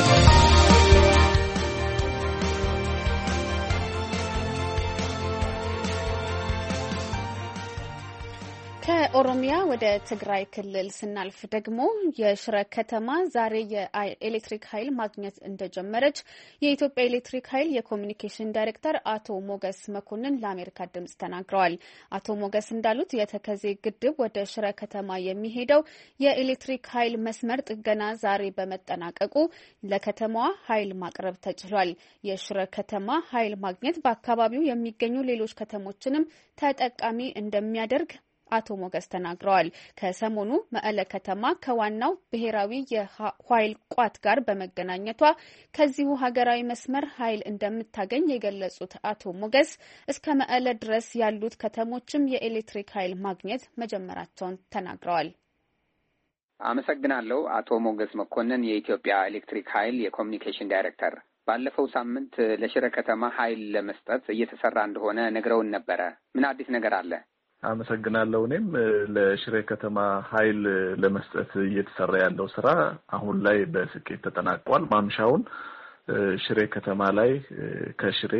ከኦሮሚያ ወደ ትግራይ ክልል ስናልፍ ደግሞ የሽረ ከተማ ዛሬ የኤሌክትሪክ ኃይል ማግኘት እንደጀመረች የኢትዮጵያ ኤሌክትሪክ ኃይል የኮሚኒኬሽን ዳይሬክተር አቶ ሞገስ መኮንን ለአሜሪካ ድምጽ ተናግረዋል። አቶ ሞገስ እንዳሉት የተከዜ ግድብ ወደ ሽረ ከተማ የሚሄደው የኤሌክትሪክ ኃይል መስመር ጥገና ዛሬ በመጠናቀቁ ለከተማዋ ኃይል ማቅረብ ተችሏል። የሽረ ከተማ ኃይል ማግኘት በአካባቢው የሚገኙ ሌሎች ከተሞችንም ተጠቃሚ እንደሚያደርግ አቶ ሞገስ ተናግረዋል። ከሰሞኑ መቀለ ከተማ ከዋናው ብሔራዊ የኃይል ቋት ጋር በመገናኘቷ ከዚሁ ሀገራዊ መስመር ኃይል እንደምታገኝ የገለጹት አቶ ሞገስ እስከ መቀለ ድረስ ያሉት ከተሞችም የኤሌክትሪክ ኃይል ማግኘት መጀመራቸውን ተናግረዋል። አመሰግናለሁ። አቶ ሞገስ መኮንን የኢትዮጵያ ኤሌክትሪክ ኃይል የኮሚኒኬሽን ዳይሬክተር። ባለፈው ሳምንት ለሽረ ከተማ ኃይል ለመስጠት እየተሰራ እንደሆነ ነግረውን ነበረ። ምን አዲስ ነገር አለ? አመሰግናለሁ። እኔም ለሽሬ ከተማ ኃይል ለመስጠት እየተሰራ ያለው ስራ አሁን ላይ በስኬት ተጠናቋል። ማምሻውን ሽሬ ከተማ ላይ ከሽሬ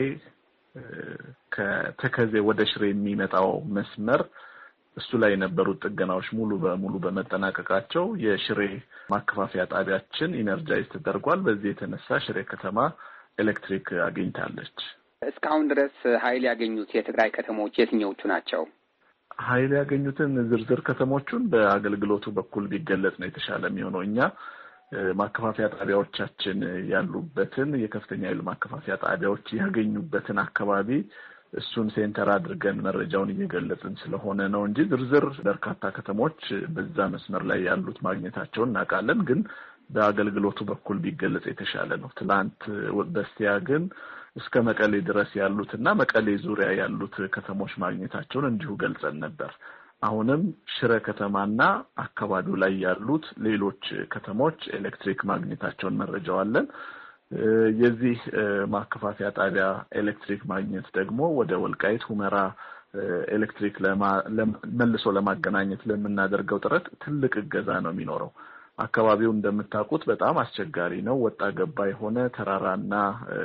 ከተከዜ ወደ ሽሬ የሚመጣው መስመር እሱ ላይ የነበሩት ጥገናዎች ሙሉ በሙሉ በመጠናቀቃቸው የሽሬ ማከፋፈያ ጣቢያችን ኢነርጃይዝ ተደርጓል። በዚህ የተነሳ ሽሬ ከተማ ኤሌክትሪክ አግኝታለች። እስካሁን ድረስ ኃይል ያገኙት የትግራይ ከተሞች የትኞቹ ናቸው? ኃይል ያገኙትን ዝርዝር ከተሞቹን በአገልግሎቱ በኩል ቢገለጽ ነው የተሻለ የሚሆነው። እኛ ማከፋፈያ ጣቢያዎቻችን ያሉበትን የከፍተኛ ኃይል ማከፋፈያ ጣቢያዎች ያገኙበትን አካባቢ እሱን ሴንተር አድርገን መረጃውን እየገለጽን ስለሆነ ነው እንጂ ዝርዝር በርካታ ከተሞች በዛ መስመር ላይ ያሉት ማግኘታቸውን እናውቃለን። ግን በአገልግሎቱ በኩል ቢገለጽ የተሻለ ነው። ትላንት በስቲያ ግን እስከ መቀሌ ድረስ ያሉትና መቀሌ ዙሪያ ያሉት ከተሞች ማግኘታቸውን እንዲሁ ገልጸን ነበር። አሁንም ሽረ ከተማና አካባቢው ላይ ያሉት ሌሎች ከተሞች ኤሌክትሪክ ማግኘታቸውን መረጃው አለን። የዚህ ማከፋፈያ ጣቢያ ኤሌክትሪክ ማግኘት ደግሞ ወደ ወልቃይት ሁመራ ኤሌክትሪክ መልሶ ለማገናኘት ለምናደርገው ጥረት ትልቅ እገዛ ነው የሚኖረው። አካባቢው እንደምታውቁት በጣም አስቸጋሪ ነው። ወጣ ገባ የሆነ ተራራና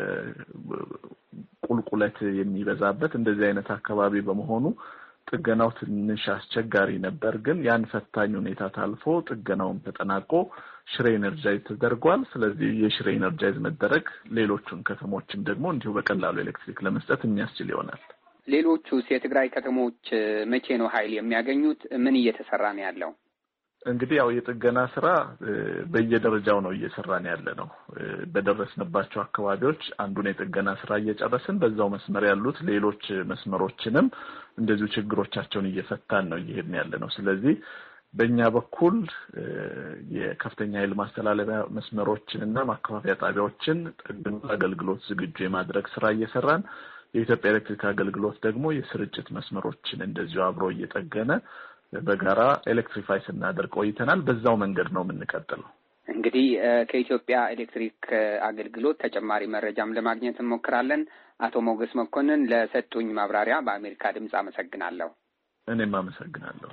ቁልቁለት የሚበዛበት እንደዚህ አይነት አካባቢ በመሆኑ ጥገናው ትንሽ አስቸጋሪ ነበር። ግን ያን ፈታኝ ሁኔታ ታልፎ ጥገናውን ተጠናቆ ሽሬ ኤነርጃይዝ ተደርጓል። ስለዚህ የሽሬ ኤነርጃይዝ መደረግ ሌሎቹን ከተሞችም ደግሞ እንዲሁ በቀላሉ ኤሌክትሪክ ለመስጠት የሚያስችል ይሆናል። ሌሎቹስ የትግራይ ከተሞች መቼ ነው ኃይል የሚያገኙት? ምን እየተሰራ ነው ያለው? እንግዲህ ያው የጥገና ስራ በየደረጃው ነው እየሰራን ያለ ነው። በደረስንባቸው አካባቢዎች አንዱን የጥገና ስራ እየጨረስን በዛው መስመር ያሉት ሌሎች መስመሮችንም እንደዚሁ ችግሮቻቸውን እየፈታን ነው እየሄድን ያለ ነው። ስለዚህ በእኛ በኩል የከፍተኛ ኃይል ማስተላለፊያ መስመሮችንና ማከፋፈያ ጣቢያዎችን ጠግኖ አገልግሎት ዝግጁ የማድረግ ስራ እየሰራን፣ የኢትዮጵያ ኤሌክትሪክ አገልግሎት ደግሞ የስርጭት መስመሮችን እንደዚሁ አብሮ እየጠገነ በጋራ ኤሌክትሪፋይ ስናደርግ ቆይተናል። በዛው መንገድ ነው የምንቀጥለው። እንግዲህ ከኢትዮጵያ ኤሌክትሪክ አገልግሎት ተጨማሪ መረጃም ለማግኘት እንሞክራለን። አቶ ሞገስ መኮንን ለሰጡኝ ማብራሪያ በአሜሪካ ድምጽ አመሰግናለሁ። እኔም አመሰግናለሁ።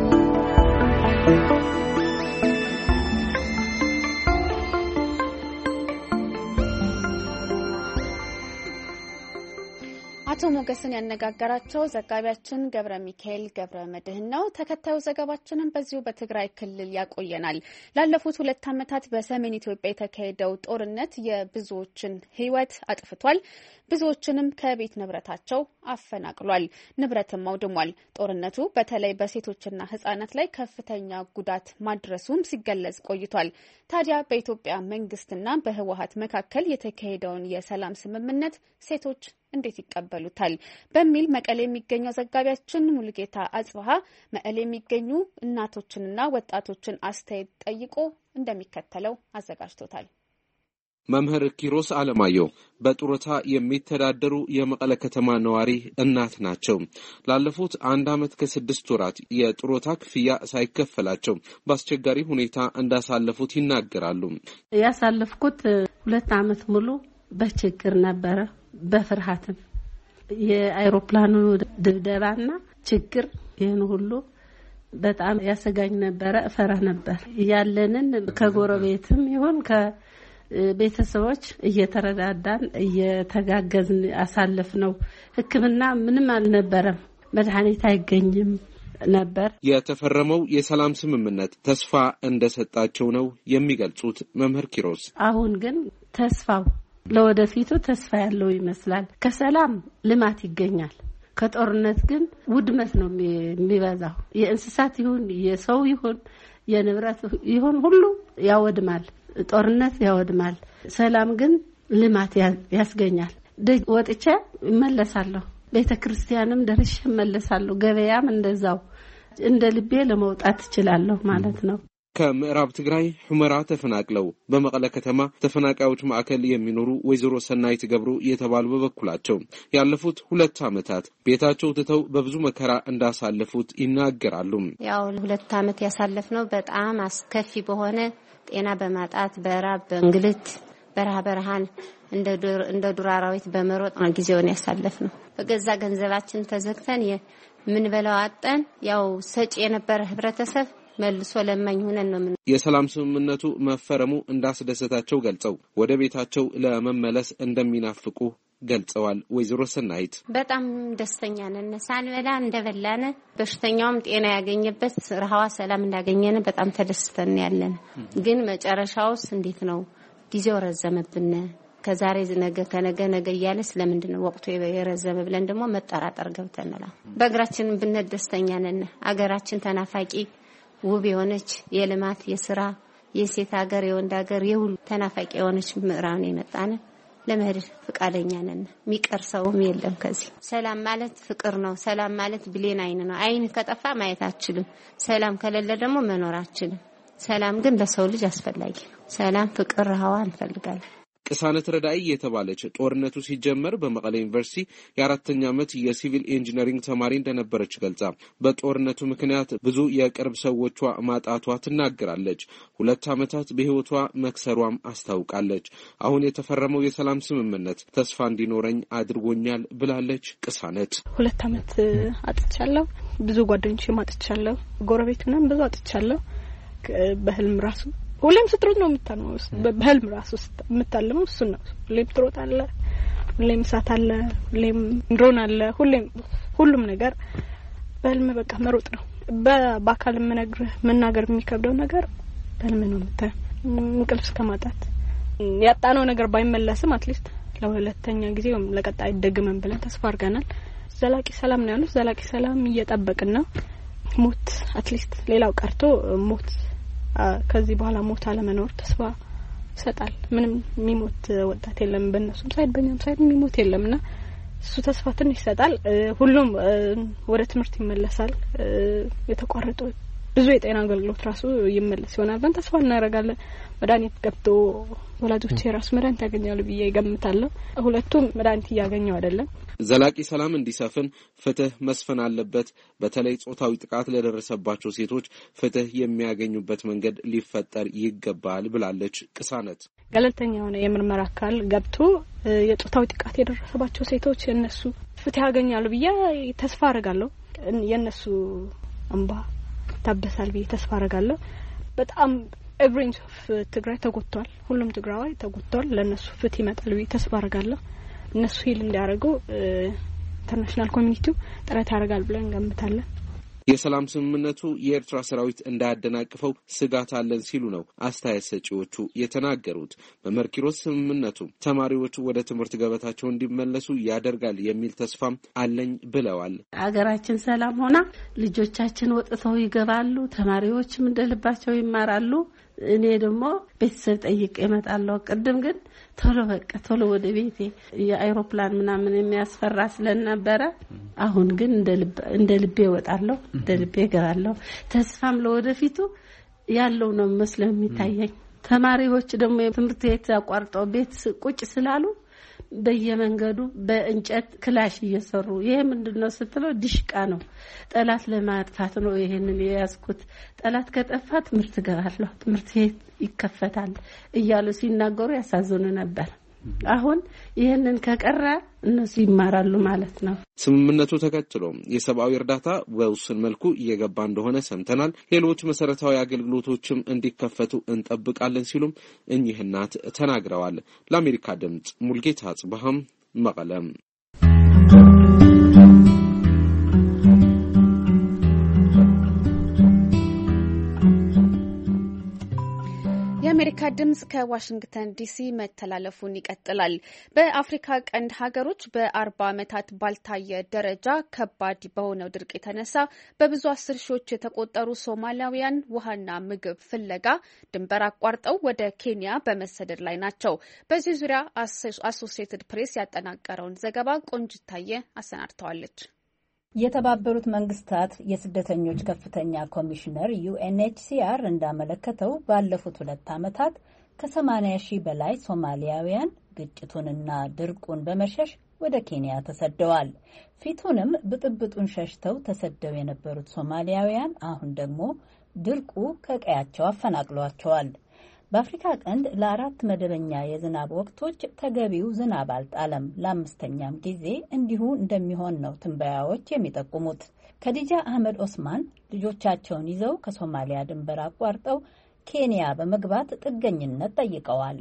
አቶ ሞገስን ያነጋገራቸው ዘጋቢያችን ገብረ ሚካኤል ገብረ መድህን ነው። ተከታዩ ዘገባችንን በዚሁ በትግራይ ክልል ያቆየናል። ላለፉት 2 ዓመታት በሰሜን ኢትዮጵያ የተካሄደው ጦርነት የብዙዎችን ሕይወት አጥፍቷል። ብዙዎችንም ከቤት ንብረታቸው አፈናቅሏል፣ ንብረትም አውድሟል። ጦርነቱ በተለይ በሴቶችና ሕጻናት ላይ ከፍተኛ ጉዳት ማድረሱም ሲገለጽ ቆይቷል። ታዲያ በኢትዮጵያ መንግስትና በህወሓት መካከል የተካሄደውን የሰላም ስምምነት ሴቶች እንዴት ይቀበሉታል በሚል መቀሌ የሚገኘው ዘጋቢያችን ሙሉጌታ አጽብሃ መቀሌ የሚገኙ እናቶችንና ወጣቶችን አስተያየት ጠይቆ እንደሚከተለው አዘጋጅቶታል። መምህር ኪሮስ አለማየሁ በጡረታ የሚተዳደሩ የመቀለ ከተማ ነዋሪ እናት ናቸው። ላለፉት 1 ዓመት ከ6 ወራት የጡረታ ክፍያ ሳይከፈላቸው በአስቸጋሪ ሁኔታ እንዳሳለፉት ይናገራሉ። ያሳለፍኩት 2 ዓመት ሙሉ በችግር ነበረ። በፍርሃትም የአይሮፕላኑ ድብደባና ችግር ይህን ሁሉ በጣም ያሰጋኝ ነበረ። እፈራ ነበር። ያለንን ከጎረቤትም ይሁን ከቤተሰቦች እየተረዳዳን እየተጋገዝን አሳለፍነው። ሕክምና ምንም አልነበረም፣ መድኃኒት አይገኝም ነበር። የተፈረመው የሰላም ስምምነት ተስፋ እንደሰጣቸው ነው የሚገልጹት መምህር ኪሮስ። አሁን ግን ተስፋው ለወደፊቱ ተስፋ ያለው ይመስላል። ከሰላም ልማት ይገኛል፣ ከጦርነት ግን ውድመት ነው የሚበዛው። የእንስሳት ይሁን የሰው ይሁን የንብረት ይሁን ሁሉ ያወድማል። ጦርነት ያወድማል። ሰላም ግን ልማት ያስገኛል። ደጅ ወጥቼ እመለሳለሁ፣ ቤተክርስቲያንም ደርሼ እመለሳለሁ፣ ገበያም እንደዛው እንደ ልቤ ለመውጣት እችላለሁ ማለት ነው። ከምዕራብ ትግራይ ሁመራ ተፈናቅለው በመቀለ ከተማ ተፈናቃዮች ማዕከል የሚኖሩ ወይዘሮ ሰናይት ገብሩ የተባሉ በበኩላቸው ያለፉት 2 ዓመታት ቤታቸው ትተው በብዙ መከራ እንዳሳለፉት ይናገራሉ። ያው 2 ዓመት ያሳለፍነው በጣም አስከፊ በሆነ ጤና በማጣት በራብ በእንግልት በረሃን እንደ ዱር አራዊት በመሮጥ ነው ጊዜውን ያሳለፍነው። በገዛ ገንዘባችን ተዘግተን የምንበላው አጠን ያው ሰጪ የነበረ ህብረተሰብ መልሶ ለማኝ ሆነን ነው። የሰላም ስምምነቱ መፈረሙ እንዳስደሰታቸው ገልጸው ወደ ቤታቸው ለመመለስ እንደሚናፍቁ ገልጸዋል። ወይዘሮ ሰናይት በጣም ደስተኛ ነን። ሳንበላ እንደበላነ በሽተኛውም ጤና ያገኘበት ረሃዋ ሰላም እንዳገኘነ በጣም ተደስተን ያለን። ግን መጨረሻውስ እንዴት ነው? ጊዜው ረዘመብን። ከዛሬ ነገ ከነገ ነገ እያለ ስለምንድን ነው ወቅቱ የረዘመ ብለን ደግሞ መጠራጠር ገብተናል። በእግራችን ብንደስተኛ ነን። አገራችን ተናፋቂ ውብ የሆነች የልማት የሥራ የሴት ሀገር የወንድ ሀገር የሁሉ ተናፋቂ የሆነች ምዕራብ ነው የመጣነ ለመሄድ ፍቃደኛ ነን። የሚቀርሰውም የለም። ከዚህ ሰላም ማለት ፍቅር ነው። ሰላም ማለት ብሌን አይን ነው። አይን ከጠፋ ማየት አትችልም። ሰላም ከሌለ ደግሞ መኖር አትችልም። ሰላም ግን ለሰው ልጅ አስፈላጊ ነው። ሰላም ፍቅር ረሃዋ እንፈልጋለን። ቅሳነት ረዳይ የተባለች ጦርነቱ ሲጀመር በመቀሌ ዩኒቨርሲቲ የ4ኛ ዓመት የሲቪል ኢንጂነሪንግ ተማሪ እንደነበረች ገልጻ በጦርነቱ ምክንያት ብዙ የቅርብ ሰዎቿ ማጣቷ ትናገራለች። 2 ዓመታት በህይወቷ መክሰሯም አስታውቃለች። አሁን የተፈረመው የሰላም ስምምነት ተስፋ እንዲኖረኝ አድርጎኛል ብላለች። ቅሳነት 2 ዓመት አጥቻለሁ። ብዙ ጓደኞቼም አጥቻለሁ። ጎረቤቱንም ብዙ አጥቻለሁ። በህልም ራሱ ሁሌም ስትሮጥ ነው የምታልመው። በህልም ራሱ የምታልመው እሱ ነው። ሁሌም ትሮጣለህ፣ ሁሌም እሳት አለ፣ ሁሌም ድሮን አለ፣ ሁሉም ነገር በህልም በቃ መሮጥ ነው። በአካል መናገር የሚከብደው ነገር በህልም ነው የምታየው። እንቅልፍ እስከማጣት ያጣነው ነገር ባይመለስም አትሊስት ለሁለተኛ ጊዜ ወይም ለቀጣይ ደግመን ብለን ተስፋ አድርገናል። ዘላቂ ሰላም ነው ያሉት። ዘላቂ ሰላም እየጠበቅን ነው። ሞት አትሊስት ሌላው ቀርቶ ሞት ከዚህ በኋላ ሞት አለመኖር ተስፋ ይሰጣል። ምንም የሚሞት ወጣት የለም። በእነሱም ሳይድ በእኛም ሳይድ የሚሞት የለምና እሱ ተስፋ ትንሽ ይሰጣል። ሁሉም ወደ ትምህርት ይመለሳል። የተቋረጠ ብዙ የጤና አገልግሎት ራሱ ይመለስ ይሆናል ብለን ተስፋ እናደርጋለን። መድኃኒት ገብቶ ወላጆች የራሱ መድኃኒት ያገኛሉ ብዬ እገምታለሁ። ሁለቱም መድኃኒት እያገኙ አይደለም። ዘላቂ ሰላም እንዲሰፍን ፍትህ መስፈን አለበት። በተለይ ጾታዊ ጥቃት ለደረሰባቸው ሴቶች ፍትህ የሚያገኙበት መንገድ ሊፈጠር ይገባል ብላለች ቅሳነት። ገለልተኛ የሆነ የምርመራ አካል ገብቶ የጾታዊ ጥቃት የደረሰባቸው ሴቶች የነሱ ፍትህ ያገኛሉ ብዬ ተስፋ አደርጋለሁ። የነሱ እንባ ታበሳል ብዬ ተስፋ አደርጋለሁ። በጣም ኤቭሪንች ኦፍ ትግራይ ተጎድቷል። ሁሉም ትግራዋይ ተጎድቷል። ለነሱ ፍትህ ይመጣል ብዬ ተስፋ አደርጋለሁ። እነሱ ሂል እንዲያደርጉ ኢንተርናሽናል ኮሚኒቲው ጥረት ያደርጋል ብለን እንገምታለን። የሰላም ስምምነቱ የኤርትራ ሰራዊት እንዳያደናቅፈው ስጋት አለን ሲሉ ነው አስተያየት ሰጪዎቹ የተናገሩት። በመርኪሮስ ስምምነቱ ተማሪዎቹ ወደ ትምህርት ገበታቸው እንዲመለሱ ያደርጋል የሚል ተስፋም አለኝ ብለዋል። አገራችን ሰላም ሆና ልጆቻችን ወጥተው ይገባሉ፣ ተማሪዎችም እንደልባቸው ይማራሉ። እኔ ደግሞ ቤተሰብ ጠይቄ እመጣለሁ። ቅድም ግን ቶሎ ወደ ቤቴ የአይሮፕላን ምናምን የሚያስፈራ ስለነበረ አሁን ግን እንደ ልቤ እወጣለሁ፣ እንደ ልቤ እገባለሁ። ተስፋም ለወደፊቱ ያለው ነው መስለው የሚታየኝ። ተማሪዎች ደግሞ ትምህርት ቤት አቋርጠው ቤት ቁጭ ስላሉ በየመንገዱ በእንጨት ክላሽ እየሰሩ ይሄ ምንድነው ስትለው ዲሽቃ ነው። ጠላት ለማጥፋት ነው ይሄንን የያዝኩት። ጠላት ከጠፋ ትምህርት ገባለሁ፣ ትምህርት ቤት ይከፈታል እያሉ ሲናገሩ ያሳዝኑ ነበር። አሁን ይሄንን ከቀረ እነሱ ይማራሉ ማለት ነው። ስምምነቱ ተከትሎ የሰብአዊ እርዳታ በውስን መልኩ እየገባ እንደሆነ ሰምተናል። ሌሎች መሰረታዊ አገልግሎቶችም እንዲከፈቱ እንጠብቃለን ሲሉም እኚህ እናት ተናግረዋል። ለአሜሪካ ድምጽ ሙልጌታ ጽባህም መቀለም። የአሜሪካ ድምጽ ከዋሽንግተን ዲሲ መተላለፉን ይቀጥላል። በአፍሪካ ቀንድ ሀገሮች በ40 ዓመታት ባልታየ ደረጃ ከባድ በሆነው ድርቅ የተነሳ በብዙ 10 ሺዎች የተቆጠሩ ሶማሊያውያን ውሃና ምግብ ፍለጋ ድንበር አቋርጠው ወደ ኬንያ በመሰደድ ላይ ናቸው። በዚህ ዙሪያ አሶሲኤትድ ፕሬስ ያጠናቀረውን ዘገባ ቆንጅታየ አሰናድተዋለች። የተባበሩት መንግስታት የስደተኞች ከፍተኛ ኮሚሽነር ዩኤንኤችሲአር እንዳመለከተው ባለፉት 2 ዓመታት ከ80 ሺህ በላይ ሶማሊያውያን ግጭቱንና ድርቁን በመሸሽ ወደ ኬንያ ተሰደዋል። ፊቱንም ብጥብጡን ሸሽተው ተሰደው የነበሩት ሶማሊያውያን አሁን ደግሞ ድርቁ ከቀያቸው አፈናቅሏቸዋል። በአፍሪካ ቀንድ ለ4 መደበኛ የዝናብ ወቅቶች ተገቢው ዝናብ አልጣለም። ለ5ኛም ጊዜ እንዲሁ እንደሚሆን ነው ትንበያዎች የሚጠቁሙት። ከዲጃ አህመድ ኦስማን ልጆቻቸውን ይዘው ከሶማሊያ ድንበር አቋርጠው ኬንያ በመግባት ጥገኝነት ጠይቀዋል።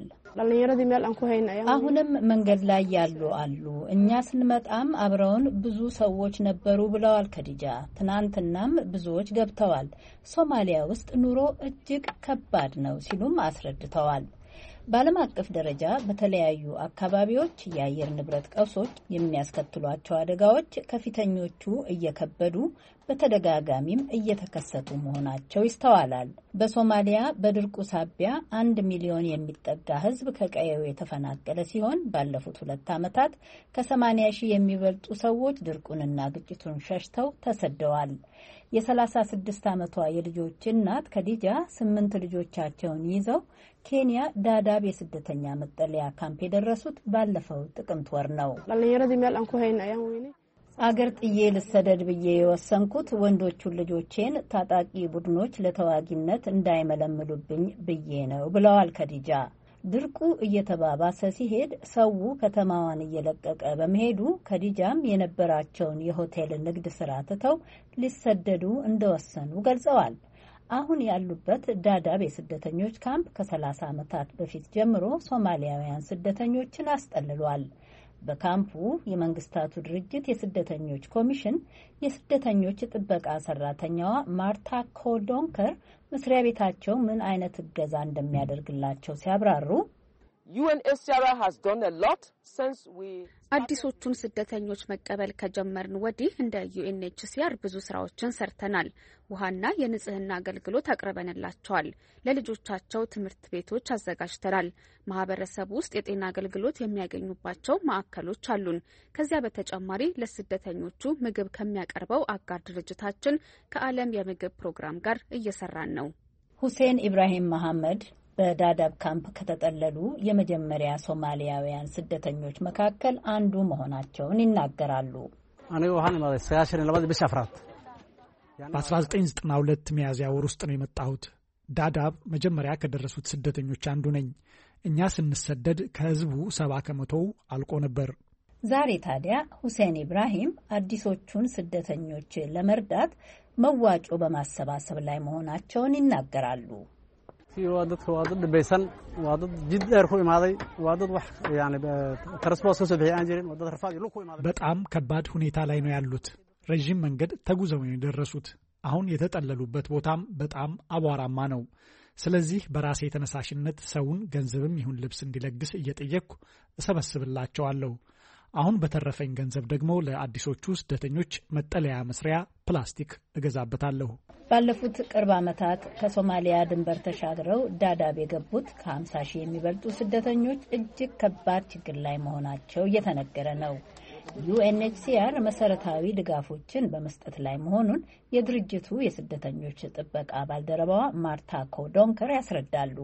አሁንም መንገድ ላይ ያሉ አሉ። እኛ ስንመጣም አብረውን ብዙ ሰዎች ነበሩ ብለዋል ከዲጃ። ትናንትናም ብዙዎች ገብተዋል። ሶማሊያ ውስጥ ኑሮ እጅግ ከባድ ነው ሲሉም አስረድተዋል። በዓለም አቀፍ ደረጃ በተለያዩ አካባቢዎች የአየር ንብረት ቀውሶች የሚያስከትሏቸው አደጋዎች ከፊተኞቹ እየከበዱ በተደጋጋሚም እየተከሰቱ መሆናቸው ይስተዋላል። በሶማሊያ በድርቁ ሳቢያ 1 ሚሊዮን የሚጠጋ ሕዝብ ከቀየው የተፈናቀለ ሲሆን ባለፉት 2 ዓመታት ከ80 ሺህ የሚበልጡ ሰዎች ድርቁንና ግጭቱን ሸሽተው ተሰደዋል። የ36 ዓመቷ የልጆች እናት ከዲጃ 8 ልጆቻቸውን ይዘው ኬንያ ዳዳብ የስደተኛ መጠለያ ካምፕ የደረሱት ባለፈው ጥቅምት ወር ነው። አገር ጥዬ ልሰደድ ብዬ የወሰንኩት ወንዶቹን ልጆቼን ታጣቂ ቡድኖች ለተዋጊነት እንዳይመለምሉብኝ ብዬ ነው ብለዋል ከዲጃ። ድርቁ እየተባባሰ ሲሄድ ሰው ከተማዋን እየለቀቀ በመሄዱ ከዲጃም የነበራቸውን የሆቴል ንግድ ስራ ትተው ሊሰደዱ እንደወሰኑ ገልጸዋል። አሁን ያሉበት ዳዳብ የስደተኞች ካምፕ ከ30 ዓመታት በፊት ጀምሮ ሶማሊያውያን ስደተኞችን አስጠልሏል። በካምፑ የመንግስታቱ ድርጅት የስደተኞች ኮሚሽን የስደተኞች ጥበቃ ሰራተኛዋ ማርታ ኮዶንከር መስሪያ ቤታቸው ምን አይነት እገዛ እንደሚያደርግላቸው ሲያብራሩ አዲሶቹን ስደተኞች መቀበል ከጀመርን ወዲህ እንደ ዩኤንኤችሲአር ብዙ ስራዎችን ሰርተናል። ውሃና የንጽህና አገልግሎት አቅርበንላቸዋል። ለልጆቻቸው ትምህርት ቤቶች አዘጋጅተናል። ማህበረሰቡ ውስጥ የጤና አገልግሎት የሚያገኙባቸው ማዕከሎች አሉን። ከዚያ በተጨማሪ ለስደተኞቹ ምግብ ከሚያቀርበው አጋር ድርጅታችን ከዓለም የምግብ ፕሮግራም ጋር እየሰራን ነው። ሁሴን ኢብራሂም መሐመድ በዳዳብ ካምፕ ከተጠለሉ የመጀመሪያ ሶማሊያውያን ስደተኞች መካከል አንዱ መሆናቸውን ይናገራሉ። በ1992 ሚያዝያ ወር ውስጥ ነው የመጣሁት። ዳዳብ መጀመሪያ ከደረሱት ስደተኞች አንዱ ነኝ። እኛ ስንሰደድ ከህዝቡ 70 ከመቶው አልቆ ነበር። ዛሬ ታዲያ ሁሴን ኢብራሂም አዲሶቹን ስደተኞች ለመርዳት መዋጮ በማሰባሰብ ላይ መሆናቸውን ይናገራሉ። በጣም ከባድ ሁኔታ ላይ ነው ያሉት። ረዥም መንገድ ተጉዘው ነው የደረሱት። አሁን የተጠለሉበት ቦታም በጣም አቧራማ ነው። ስለዚህ በራሴ ተነሳሽነት ሰውን ገንዘብም ይሁን ልብስ እንዲለግስ እየጠየቅኩ እሰበስብላቸዋለሁ። አሁን በተረፈኝ ገንዘብ ደግሞ ለአዲሶቹ ስደተኞች መጠለያ መስሪያ ፕላስቲክ እገዛበታለሁ። ባለፉት ቅርብ ዓመታት ከሶማሊያ ድንበር ተሻግረው ዳዳብ የገቡት ከ50 ሺህ የሚበልጡ ስደተኞች እጅግ ከባድ ችግር ላይ መሆናቸው እየተነገረ ነው። ዩኤንኤችሲአር መሰረታዊ ድጋፎችን በመስጠት ላይ መሆኑን የድርጅቱ የስደተኞች ጥበቃ ባልደረባዋ ማርታ ኮዶንከር ያስረዳሉ።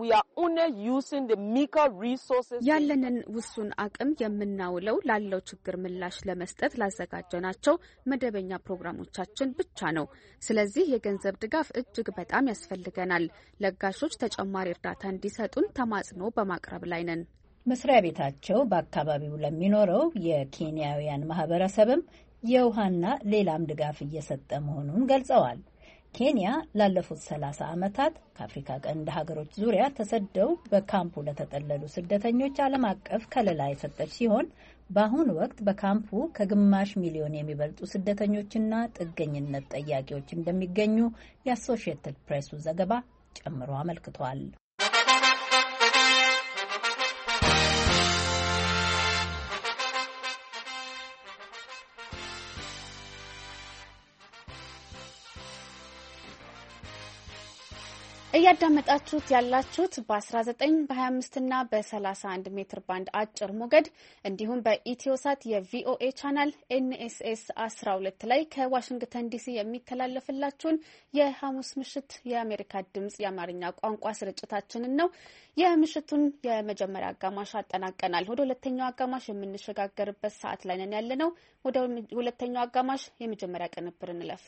ያለንን ውሱን አቅም የምናውለው ላለው ችግር ምላሽ ለመስጠት ላዘጋጀናቸው መደበኛ ፕሮግራሞቻችን ብቻ ነው። ስለዚህ የገንዘብ ድጋፍ እጅግ በጣም ያስፈልገናል። ለጋሾች ተጨማሪ እርዳታ እንዲሰጡን ተማጽኖ በማቅረብ ላይ ነን። መስሪያ ቤታቸው በአካባቢው ለሚኖረው የኬንያውያን ማህበረሰብም የውሃና ሌላም ድጋፍ እየሰጠ መሆኑን ገልጸዋል። ኬንያ ላለፉት 30 ዓመታት ከአፍሪካ ቀንድ ሀገሮች ዙሪያ ተሰደው በካምፑ ለተጠለሉ ስደተኞች ዓለም አቀፍ ከለላ የሰጠች ሲሆን በአሁኑ ወቅት በካምፑ ከግማሽ ሚሊዮን የሚበልጡ ስደተኞችና ጥገኝነት ጠያቂዎች እንደሚገኙ የአሶሺየትድ ፕሬሱ ዘገባ ጨምሮ አመልክቷል። እያዳመጣችሁት ያላችሁት በ19 በ25 እና በ31 ሜትር ባንድ አጭር ሞገድ እንዲሁም በኢትዮሳት የቪኦኤ ቻናል ኤንኤስኤስ 12 ላይ ከዋሽንግተን ዲሲ የሚተላለፍላችሁን የሐሙስ ምሽት የአሜሪካ ድምጽ የአማርኛ ቋንቋ ስርጭታችንን ነው። የምሽቱን የመጀመሪያ አጋማሽ አጠናቀናል። ወደ ሁለተኛው አጋማሽ የምንሸጋገርበት ሰዓት ላይ ነን ያለነው። ወደ ሁለተኛው አጋማሽ የመጀመሪያ ቅንብር እንለፍ።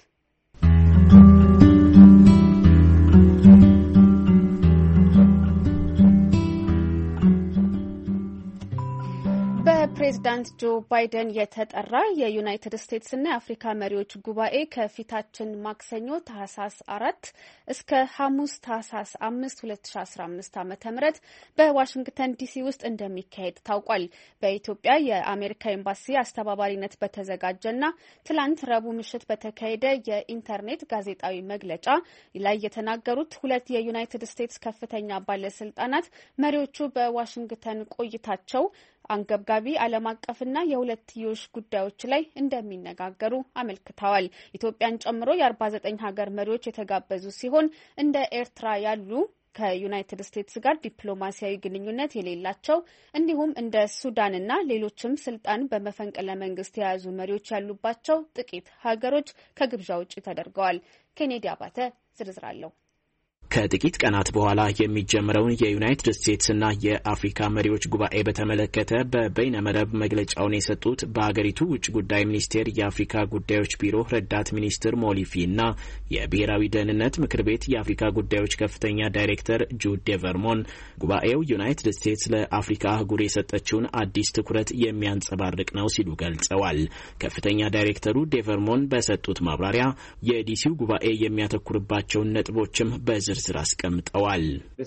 በፕሬዝዳንት ጆ ባይደን የተጠራ የዩናይትድ ስቴትስና የአፍሪካ መሪዎች ጉባኤ ከፊታችን ማክሰኞ ታህሳስ 4 እስከ ሐሙስ ታህሳስ 5 2015 ዓ.ም በዋሽንግተን ዲሲ ውስጥ እንደሚካሄድ ታውቋል። በኢትዮጵያ የአሜሪካ ኤምባሲ አስተባባሪነት በተዘጋጀና ትላንት ረቡዕ ምሽት በተካሄደ የኢንተርኔት ጋዜጣዊ መግለጫ ላይ የተናገሩት ሁለት የዩናይትድ ስቴትስ ከፍተኛ ባለስልጣናት መሪዎቹ በዋሽንግተን ቆይታቸው አንገብጋቢ ዓለም አቀፍና የሁለትዮሽ ጉዳዮች ላይ እንደሚነጋገሩ አመልክተዋል። ኢትዮጵያን ጨምሮ የ49 ሀገር መሪዎች የተጋበዙ ሲሆን እንደ ኤርትራ ያሉ ከዩናይትድ ስቴትስ ጋር ዲፕሎማሲያዊ ግንኙነት የሌላቸው እንዲሁም እንደ ሱዳንና ሌሎችም ስልጣን በመፈንቅለ መንግስት የያዙ መሪዎች ያሉባቸው ጥቂት ሀገሮች ከግብዣ ውጭ ተደርገዋል። ኬኔዲ አባተ ዝርዝር አለው። ከጥቂት ቀናት በኋላ የሚጀምረውን የዩናይትድ ስቴትስና የአፍሪካ መሪዎች ጉባኤ በተመለከተ በበይነመረብ መግለጫውን የሰጡት በሀገሪቱ ውጭ ጉዳይ ሚኒስቴር የአፍሪካ ጉዳዮች ቢሮ ረዳት ሚኒስትር ሞሊፊ እና የብሔራዊ ደህንነት ምክር ቤት የአፍሪካ ጉዳዮች ከፍተኛ ዳይሬክተር ጁድ ዴቨርሞን ጉባኤው ዩናይትድ ስቴትስ ለአፍሪካ አህጉር የሰጠችውን አዲስ ትኩረት የሚያንጸባርቅ ነው ሲሉ ገልጸዋል። ከፍተኛ ዳይሬክተሩ ዴቨርሞን በሰጡት ማብራሪያ የዲሲው ጉባኤ የሚያተኩርባቸውን ነጥቦችም በዝርዝር አስቀምጠዋል።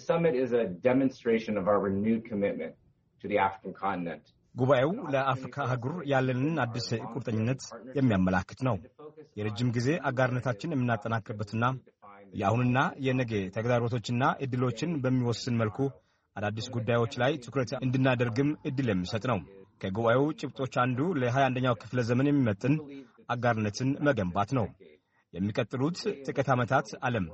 ጉባኤው ለአፍሪካ አህጉር ያለንን አዲስ ቁርጠኝነት የሚያመላክት ነው። የረጅም ጊዜ አጋርነታችን የምናጠናክርበትና የአሁንና የነገ ተግዳሮቶችና እድሎችን በሚወስን መልኩ አዳዲስ ጉዳዮች ላይ ትኩረት እንድናደርግም እድል የሚሰጥ ነው። ከጉባኤው ጭብጦች አንዱ ለ21ኛው ክፍለ ዘመን የሚመጥን አጋርነትን መገንባት ነው። የሚቀጥሉት ጥቂት ዓመታት ዓለም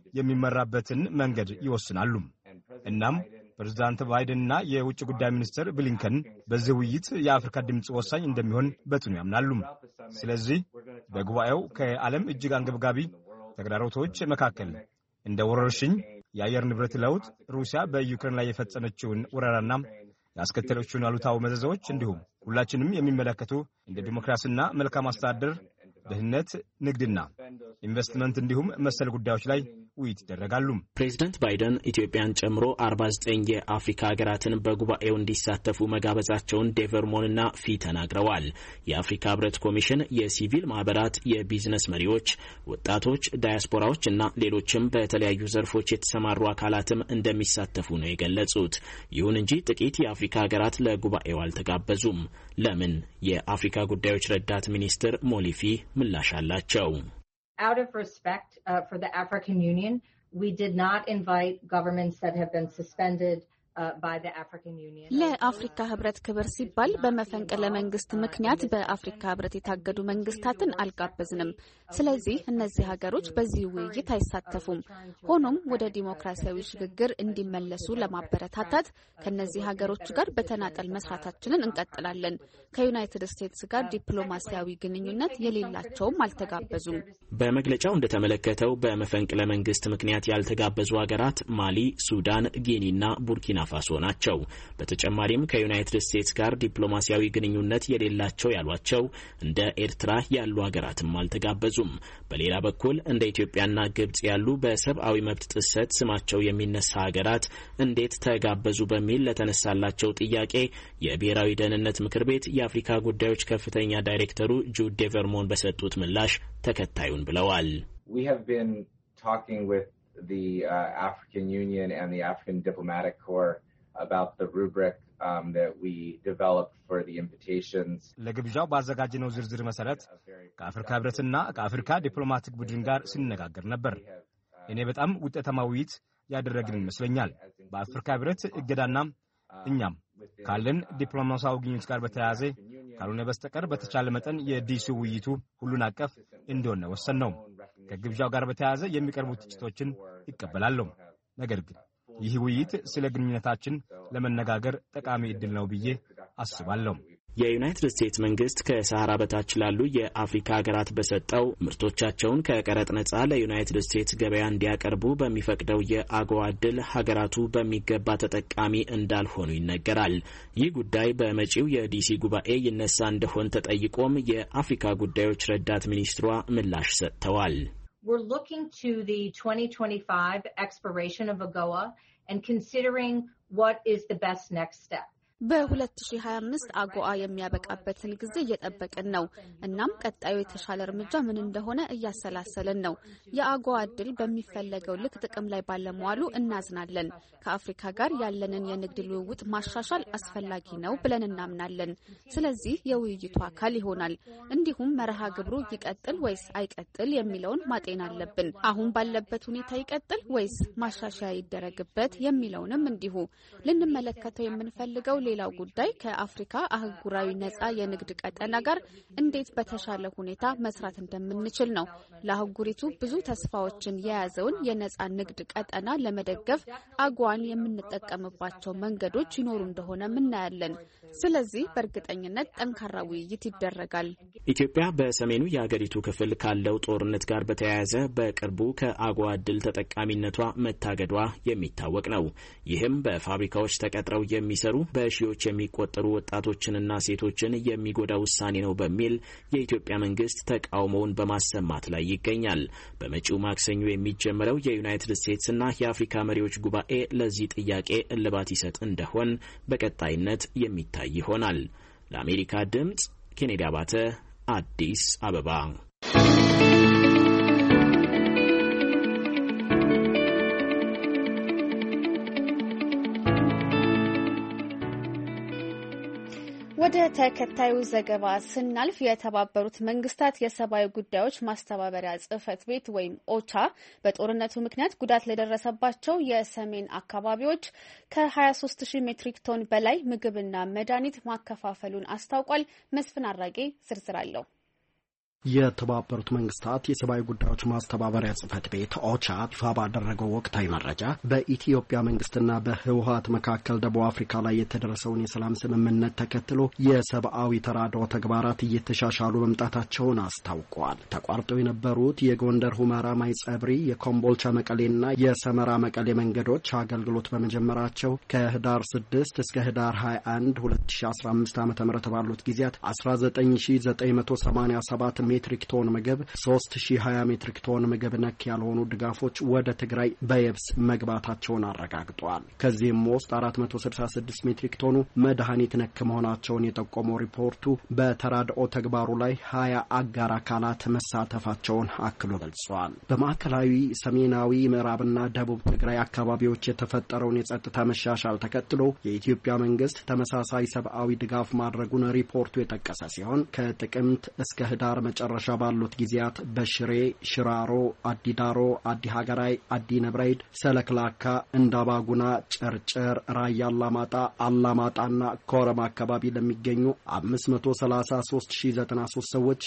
የሚመራበትን መንገድ ይወስናሉ። እናም ፕሬዝዳንት ባይደንና የውጭ ጉዳይ ሚኒስትር ብሊንከን በዚህ ውይይት የአፍሪካ ድምፅ ወሳኝ እንደሚሆን በጽኑ ያምናሉ። ስለዚህ በጉባኤው ከዓለም እጅግ አንገብጋቢ ተግዳሮቶች መካከል እንደ ወረርሽኝ፣ የአየር ንብረት ለውጥ፣ ሩሲያ በዩክሬን ላይ የፈጸመችውን ወረራና ያስከተለችውን አሉታዊ መዘዞች እንዲሁም ሁላችንም የሚመለከቱ እንደ ዲሞክራሲና መልካም አስተዳደር፣ ደህንነት፣ ንግድና ኢንቨስትመንት እንዲሁም መሰል ጉዳዮች ላይ ውይይት ይደረጋሉ። ፕሬዝዳንት ባይደን ኢትዮጵያን ጨምሮ 49 የአፍሪካ ሀገራትን በጉባኤው እንዲሳተፉ መጋበዛቸውን ዴቨርሞንና ፊ ተናግረዋል። የአፍሪካ ህብረት ኮሚሽን፣ የሲቪል ማህበራት፣ የቢዝነስ መሪዎች፣ ወጣቶች፣ ዳያስፖራዎች እና ሌሎችም በተለያዩ ዘርፎች የተሰማሩ አካላትም እንደሚሳተፉ ነው የገለጹት። ይሁን እንጂ ጥቂት የአፍሪካ ሀገራት ለጉባኤው አልተጋበዙም። ለምን? የአፍሪካ ጉዳዮች ረዳት ሚኒስትር ሞሊፊ ምላሽ አላቸው። Out of respect for the African Union, we did not invite governments that have been suspended by the African Union. ለአፍሪካ ህብረት ክብር ሲባል በመፈንቅለ መንግስት ምክንያት በአፍሪካ ህብረት የታገዱ መንግስታትን አልጋበዝንም። ስለዚህ እነዚህ ሀገሮች በዚህ ውይይት አይሳተፉም። ሆኖም ወደ ዲሞክራሲያዊ ሽግግር እንዲመለሱ ለማበረታታት ከነዚህ ሀገሮች ጋር በተናጠል መስራታችንን እንቀጥላለን። ከዩናይትድ ስቴትስ ጋር ዲፕሎማሲያዊ ግንኙነት የሌላቸውም አልተጋበዙም። በመግለጫው እንደተመለከተው በመፈንቅለ መንግስት ምክንያት ያልተጋበዙ ሀገራት ማሊ፣ ሱዳን፣ ጊኒና ቡርኪና ፋሶ ናቸው። በተጨማሪም ከዩናይትድ ስቴትስ ጋር ዲፕሎማሲያዊ ግንኙነት የሌላቸው ያሏቸው እንደ ኤርትራ ያሉ ሀገራትም አልተጋበዙም። በሌላ በኩል እንደ ኢትዮጵያና ግብጽ ያሉ በሰብአዊ መብት ጥሰት ስማቸው የሚነሳ ሀገራት እንዴት ተጋበዙ በሚል ለተነሳላቸው ጥያቄ የብሔራዊ ደህንነት ምክር ቤት የአፍሪካ ጉዳዮች ከፍተኛ ዳይሬክተሩ ጁድ ዴቨርሞን በሰጡት ምላሽ ተከታዩን ብለዋል። The African Union and the African Diplomatic Corps about the rubric that we developed for the invitations. ለግብዣው ባዘጋጀነው ዝርዝር መሰረት ከአፍሪካ ህብረትና ከአፍሪካ ዲፕሎማቲክ ቡድን ጋር ስንነጋገር ነበር። እኔ በጣም ውጤታማ ውይይት ያደረግን ይመስለኛል። በአፍሪካ ህብረት እገዳና እኛም ካለን ዲፕሎማሲያዊ ግንኙነት ጋር በተያያዘ ካልሆነ በስተቀር በተቻለ መጠን የዲሲ ውይይቱ ሁሉን አቀፍ እንዲሆን ወሰን ነው። ከግብዣው ጋር በተያያዘ የሚቀርቡ ትችቶችን ይቀበላለሁ። ነገር ግን ይህ ውይይት ስለ ግንኙነታችን ለመነጋገር ጠቃሚ እድል ነው ብዬ አስባለሁ። የዩናይትድ ስቴትስ መንግስት ከሰሃራ በታች ላሉ የአፍሪካ ሀገራት በሰጠው ምርቶቻቸውን ከቀረጥ ነጻ ለዩናይትድ ስቴትስ ገበያ እንዲያቀርቡ በሚፈቅደው የአጎዋ ዕድል ሀገራቱ በሚገባ ተጠቃሚ እንዳልሆኑ ይነገራል። ይህ ጉዳይ በመጪው የዲሲ ጉባኤ ይነሳ እንደሆን ተጠይቆም የአፍሪካ ጉዳዮች ረዳት ሚኒስትሯ ምላሽ ሰጥተዋል። We're looking to the 2025 expiration of AGOA and considering what is the best next step. በ2025 አጎአ የሚያበቃበትን ጊዜ እየጠበቅን ነው። እናም ቀጣዩ የተሻለ እርምጃ ምን እንደሆነ እያሰላሰልን ነው። የአጎአ እድል በሚፈለገው ልክ ጥቅም ላይ ባለመዋሉ እናዝናለን። ከአፍሪካ ጋር ያለንን የንግድ ልውውጥ ማሻሻል አስፈላጊ ነው ብለን እናምናለን። ስለዚህ የውይይቱ አካል ይሆናል። እንዲሁም መርሃ ግብሩ ይቀጥል ወይስ አይቀጥል የሚለውን ማጤን አለብን። አሁን ባለበት ሁኔታ ይቀጥል ወይስ ማሻሻያ ይደረግበት የሚለውንም እንዲሁ ልንመለከተው የምንፈልገው ሌላው ጉዳይ ከአፍሪካ አህጉራዊ ነጻ የንግድ ቀጠና ጋር እንዴት በተሻለ ሁኔታ መስራት እንደምንችል ነው። ለአህጉሪቱ ብዙ ተስፋዎችን የያዘውን የነጻ ንግድ ቀጠና ለመደገፍ አጎአን የምንጠቀምባቸው መንገዶች ይኖሩ እንደሆነ እናያለን። ስለዚህ በእርግጠኝነት ጠንካራ ውይይት ይደረጋል። ኢትዮጵያ በሰሜኑ የሀገሪቱ ክፍል ካለው ጦርነት ጋር በተያያዘ በቅርቡ ከአጎአ እድል ተጠቃሚነቷ መታገዷ የሚታወቅ ነው። ይህም በፋብሪካዎች ተቀጥረው የሚሰሩ በሺዎች የሚቆጠሩ ወጣቶችንና ሴቶችን የሚጎዳ ውሳኔ ነው በሚል የኢትዮጵያ መንግስት ተቃውሞውን በማሰማት ላይ ይገኛል። በመጪው ማክሰኞ የሚጀምረው የዩናይትድ ስቴትስና የአፍሪካ መሪዎች ጉባኤ ለዚህ ጥያቄ እልባት ይሰጥ እንደሆን በቀጣይነት የሚታይ ይሆናል። ለአሜሪካ ድምጽ ኬኔዲ አባተ አዲስ አበባ። ወደ ተከታዩ ዘገባ ስናልፍ የተባበሩት መንግስታት የሰብአዊ ጉዳዮች ማስተባበሪያ ጽሕፈት ቤት ወይም ኦቻ በጦርነቱ ምክንያት ጉዳት ለደረሰባቸው የሰሜን አካባቢዎች ከ23,000 ሜትሪክ ቶን በላይ ምግብና መድኃኒት ማከፋፈሉን አስታውቋል። መስፍን አራጌ ዝርዝር አለው። የተባበሩት መንግስታት የሰብአዊ ጉዳዮች ማስተባበሪያ ጽሕፈት ቤት ኦቻ ይፋ ባደረገው ወቅታዊ መረጃ በኢትዮጵያ መንግስትና በህወሓት መካከል ደቡብ አፍሪካ ላይ የተደረሰውን የሰላም ስምምነት ተከትሎ የሰብአዊ ተራድኦ ተግባራት እየተሻሻሉ መምጣታቸውን አስታውቋል። ተቋርጠው የነበሩት የጎንደር ሁመራ ማይጸብሪ፣ የኮምቦልቻ መቀሌና የሰመራ መቀሌ መንገዶች አገልግሎት በመጀመራቸው ከህዳር 6 እስከ ህዳር 21 2015 ዓ.ም ባሉት ጊዜያት 19987 ሜትሪክ ቶን ምግብ፣ 3020 ሜትሪክ ቶን ምግብ ነክ ያልሆኑ ድጋፎች ወደ ትግራይ በየብስ መግባታቸውን አረጋግጧል። ከዚህም ውስጥ 466 ሜትሪክ ቶኑ መድኃኒት ነክ መሆናቸውን የጠቆመው ሪፖርቱ በተራድኦ ተግባሩ ላይ 20 አጋር አካላት መሳተፋቸውን አክሎ ገልጿል። በማዕከላዊ ሰሜናዊ ምዕራብና ደቡብ ትግራይ አካባቢዎች የተፈጠረውን የጸጥታ መሻሻል ተከትሎ የኢትዮጵያ መንግስት ተመሳሳይ ሰብአዊ ድጋፍ ማድረጉን ሪፖርቱ የጠቀሰ ሲሆን ከጥቅምት እስከ ህዳር መጨረሻ ባሉት ጊዜያት በሽሬ፣ ሽራሮ፣ አዲዳሮ፣ አዲ ሀገራይ፣ አዲ ነብራይድ፣ ሰለክላካ፣ እንዳባጉና፣ ጨርጨር፣ ራያ አላማጣና ኮረም አካባቢ ለሚገኙ 533093 ሰዎች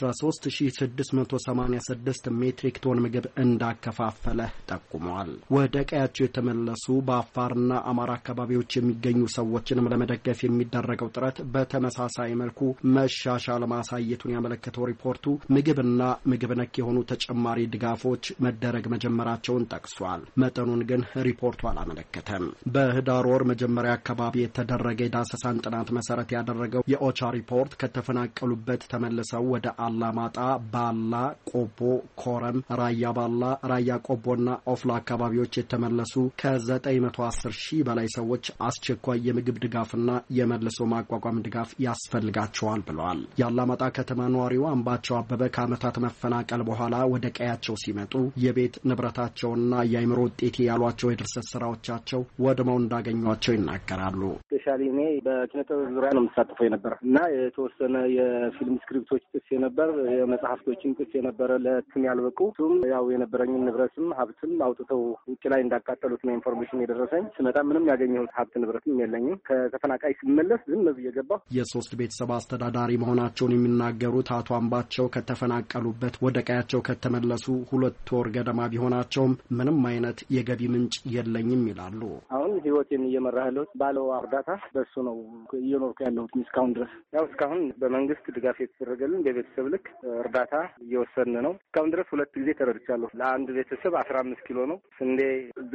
13686 ሜትሪክ ቶን ምግብ እንዳከፋፈለ ጠቁመዋል። ወደ ቀያቸው የተመለሱ በአፋርና አማራ አካባቢዎች የሚገኙ ሰዎችንም ለመደገፍ የሚደረገው ጥረት በተመሳሳይ መልኩ መሻሻል ማሳየቱን ያመለከተው ሪፖርቱ ምግብና ምግብ ነክ የሆኑ ተጨማሪ ድጋፎች መደረግ መጀመራቸውን ጠቅሷል። መጠኑን ግን ሪፖርቱ አላመለከተም። በህዳር ወር መጀመሪያ አካባቢ የተደረገ የዳሰሳን ጥናት መሰረት ያደረገው የኦቻ ሪፖርት ከተፈናቀሉበት ተመልሰው ወደ አላማጣ፣ ባላ፣ ቆቦ፣ ኮረም፣ ራያ ባላ፣ ራያ ቆቦና ኦፍላ አካባቢዎች የተመለሱ ከ910 ሺህ በላይ ሰዎች አስቸኳይ የምግብ ድጋፍና የመልሶ ማቋቋም ድጋፍ ያስፈልጋቸዋል ብለዋል። የአላማጣ ከተማ ነዋሪው አምባቸው አበበ ከዓመታት መፈናቀል በኋላ ወደ ቀያቸው ሲመጡ የቤት ንብረታቸውና የአይምሮ ውጤት ያሏቸው የድርሰት ስራዎቻቸው ወድመው እንዳገኟቸው ይናገራሉ። ስፔሻሊ እኔ በኪነጥበብ ዙሪያ ነው የምሳተፈው የነበረ እና የተወሰነ የፊልም ስክሪፕቶች ጽፌ ነበር፣ የመጽሐፍቶችን ጽፌ ነበረ ለህትም ያልበቁ። እሱም ያው የነበረኝን ንብረትም ሀብትም አውጥተው ውጭ ላይ እንዳቃጠሉት ነው ኢንፎርሜሽን የደረሰኝ። ስመጣ ምንም ያገኘሁት ሀብት ንብረትም የለኝም። ከተፈናቃይ ስመለስ ዝም ብዬ ገባሁ። የሶስት ቤተሰብ አስተዳዳሪ መሆናቸውን የሚናገሩት አቶ አምባቸው ከተፈናቀሉበት ወደ ቀያቸው ከተመለሱ 2 ወር ገደማ ቢሆናቸውም ምንም አይነት የገቢ ምንጭ የለኝም ይላሉ። አሁን ህይወቴን እየመራ ያለሁት ባለው እርዳታ በሱ ነው እየኖርኩ ያለሁት እስካሁን ድረስ። ያው እስካሁን በመንግስት ድጋፍ የተደረገልን በቤተሰብ ልክ እርዳታ እየወሰድን ነው። እስካሁን ድረስ 2 ጊዜ ተረድቻለሁ። ለአንድ ቤተሰብ 15 ኪሎ ነው ስንዴ፣ ዘይት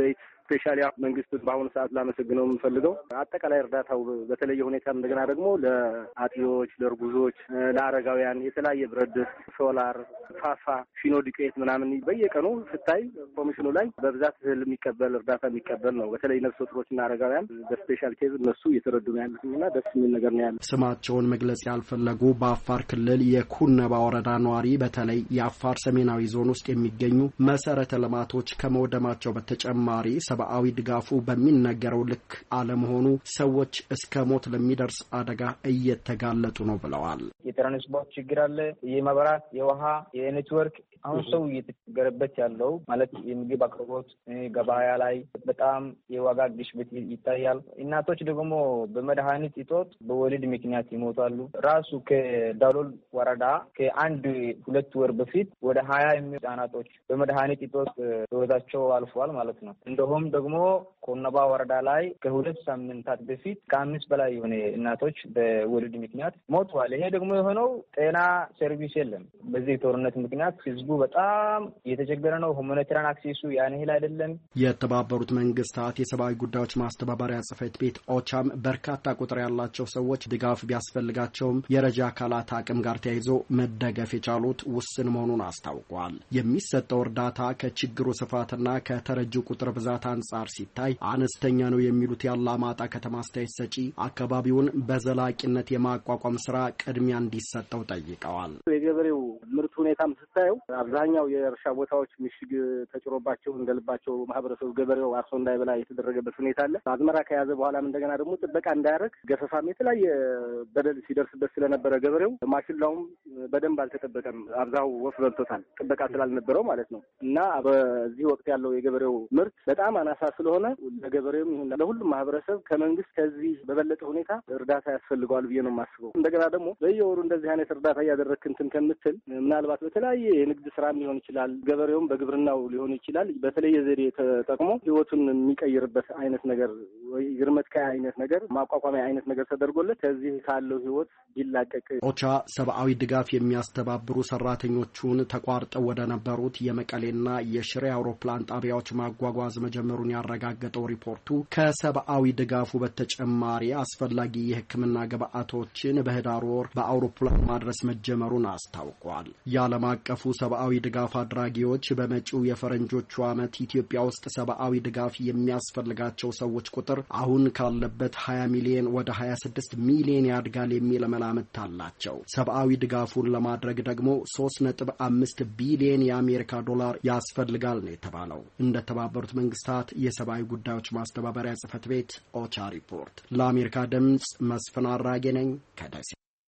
ስፔሻሊ መንግስት በአሁኑ ሰዓት ላመሰግነው የምፈልገው አጠቃላይ እርዳታው በተለየ ሁኔታ እንደገና ደግሞ ለአጥቢዎች፣ ለእርጉዞች፣ ለአረጋውያን የተለያየ ብረት ድስት፣ ሶላር፣ ፋፋ፣ ፊኖ ዱቄት ምናምን በየቀኑ ስታይ ኮሚሽኑ ላይ በብዛት እህል የሚቀበል እርዳታ የሚቀበል ነው። በተለይ ነፍሰ ጡሮችና አረጋውያን በስፔሻል ኬዝ እነሱ እየተረዱ ነው ያሉትና ደስ የሚል ነገር ነው ያለው። ስማቸውን መግለጽ ያልፈለጉ በአፋር ክልል የኩነባ ወረዳ ነዋሪ በተለይ የአፋር ሰሜናዊ ዞን ውስጥ የሚገኙ መሰረተ ልማቶች ከመውደማቸው በተጨማሪ ሰብአዊ ድጋፉ በሚነገረው ልክ አለመሆኑ ሰዎች እስከ ሞት ለሚደርስ አደጋ እየተጋለጡ ነው ብለዋል። የትራንስፖርት ችግር አለ፣ የመብራት፣ የውሃ፣ የኔትወርክ አሁን ሰው እየተቸገረበት ያለው ማለት የምግብ አቅርቦት ገበያ ላይ በጣም የዋጋ ግሽበት ይታያል። እናቶች ደግሞ በመድኃኒት እጦት በወሊድ ምክንያት ይሞታሉ። ራሱ ከዳሎል ወረዳ ከ1-2 ወር በፊት ወደ 20 የሚሆኑ ህጻናቶች በመድኃኒት እጦት ህይወታቸው አልፏል ማለት ነው። እንደውም ደግሞ ኮነባ ወረዳ ላይ ከ2 ሳምንታት በፊት ከ5 በላይ የሆነ እናቶች በወሊድ ምክንያት ሞተዋል። ይሄ ደግሞ የሆነው ጤና ሰርቪስ የለም። በዚህ ጦርነት ምክንያት ህዝቡ በጣም እየተቸገረ ነው። ሁማኒታሪያን አክሴሱ ያን ያህል አይደለም። የተባበሩት መንግስታት የሰብአዊ ጉዳዮች ማስተባበሪያ ጽሕፈት ቤት ኦቻም በርካታ ቁጥር ያላቸው ሰዎች ድጋፍ ቢያስፈልጋቸውም የረጃ አካላት አቅም ጋር ተያይዞ መደገፍ የቻሉት ውስን መሆኑን አስታውቋል። የሚሰጠው እርዳታ ከችግሩ ስፋትና ከተረጂው ቁጥር ብዛት አንጻር ሲታይ አነስተኛ ነው የሚሉት የአላማጣ ከተማ አስተያየት ሰጪ አካባቢውን በዘላቂነት የማቋቋም ስራ ቅድሚያ እንዲሰጠው ጠይቀዋል። የገበሬው ምርት ሁኔታም ስታየው አብዛኛው የእርሻ ቦታዎች ምሽግ ተጭሮባቸው እንደልባቸው ማህበረሰቡ ገበሬው አርሶ እንዳይበላ የተደረገበት ሁኔታ አለ። አዝመራ ከያዘ በኋላም እንደገና ደግሞ ጥበቃ እንዳያደርግ ገፈፋም የተለያየ በደል ሲደርስበት ስለነበረ ገበሬው ማሽላውም በደንብ አልተጠበቀም። አብዛው ወፍ በልቶታል፣ ጥበቃ ስላልነበረው ማለት ነው። እና በዚህ ወቅት ያለው የገበሬው ምርት በጣም አናሳ ስለሆነ ለገበሬውም ይሁን ለሁሉም ማህበረሰብ ከመንግስት ከዚህ በበለጠ ሁኔታ እርዳታ ያስፈልገዋል ብዬ ነው የማስበው። እንደገና ደግሞ በየወሩ እንደዚህ አይነት እርዳታ እያደረግክ እንትን ከምትል ምናልባት በተለያየ የንግድ ስራ ሊሆን ይችላል፣ ገበሬውም በግብርናው ሊሆን ይችላል፣ በተለየ ዘዴ ተጠቅሞ ህይወቱን የሚቀይርበት አይነት ነገር ወይ ግርመትካይ አይነት ነገር ማቋቋሚያ አይነት ነገር ተደርጎለት ከዚህ ካለው ህይወት ይላቀቅ። ኦቻ ሰብአዊ ድጋፍ የሚያስተባብሩ ሰራተኞቹን ተቋርጠው ወደ ነበሩት የመቀሌና የሽሬ አውሮፕላን ጣቢያዎች ማጓጓዝ መጀመሩን ያረጋገጠው ሪፖርቱ ከሰብአዊ ድጋፉ በተጨማሪ አስፈላጊ የሕክምና ግብዓቶችን በህዳር ወር በአውሮፕላን ማድረስ መጀመሩን አስታውቋል። የዓለም አቀፉ ሰብአዊ ድጋፍ አድራጊዎች በመጪው የፈረንጆቹ ዓመት ኢትዮጵያ ውስጥ ሰብአዊ ድጋፍ የሚያስፈልጋቸው ሰዎች ቁጥር አሁን ካለበት 20 ሚሊዮን ወደ 26 ሚሊዮን ያድጋል የሚል መላምት አላቸው። ሰብአዊ ድጋፉን ለማድረግ ደግሞ 3.5 ቢሊዮን የአሜሪካ ዶላር ያስፈልጋል ነው የተባለው። እንደ ተባበሩት መንግስታት የሰብአዊ ጉዳዮች ማስተባበሪያ ጽሕፈት ቤት ኦቻ ሪፖርት። ለአሜሪካ ድምጽ መስፍን አራጌ ነኝ ከደሴ።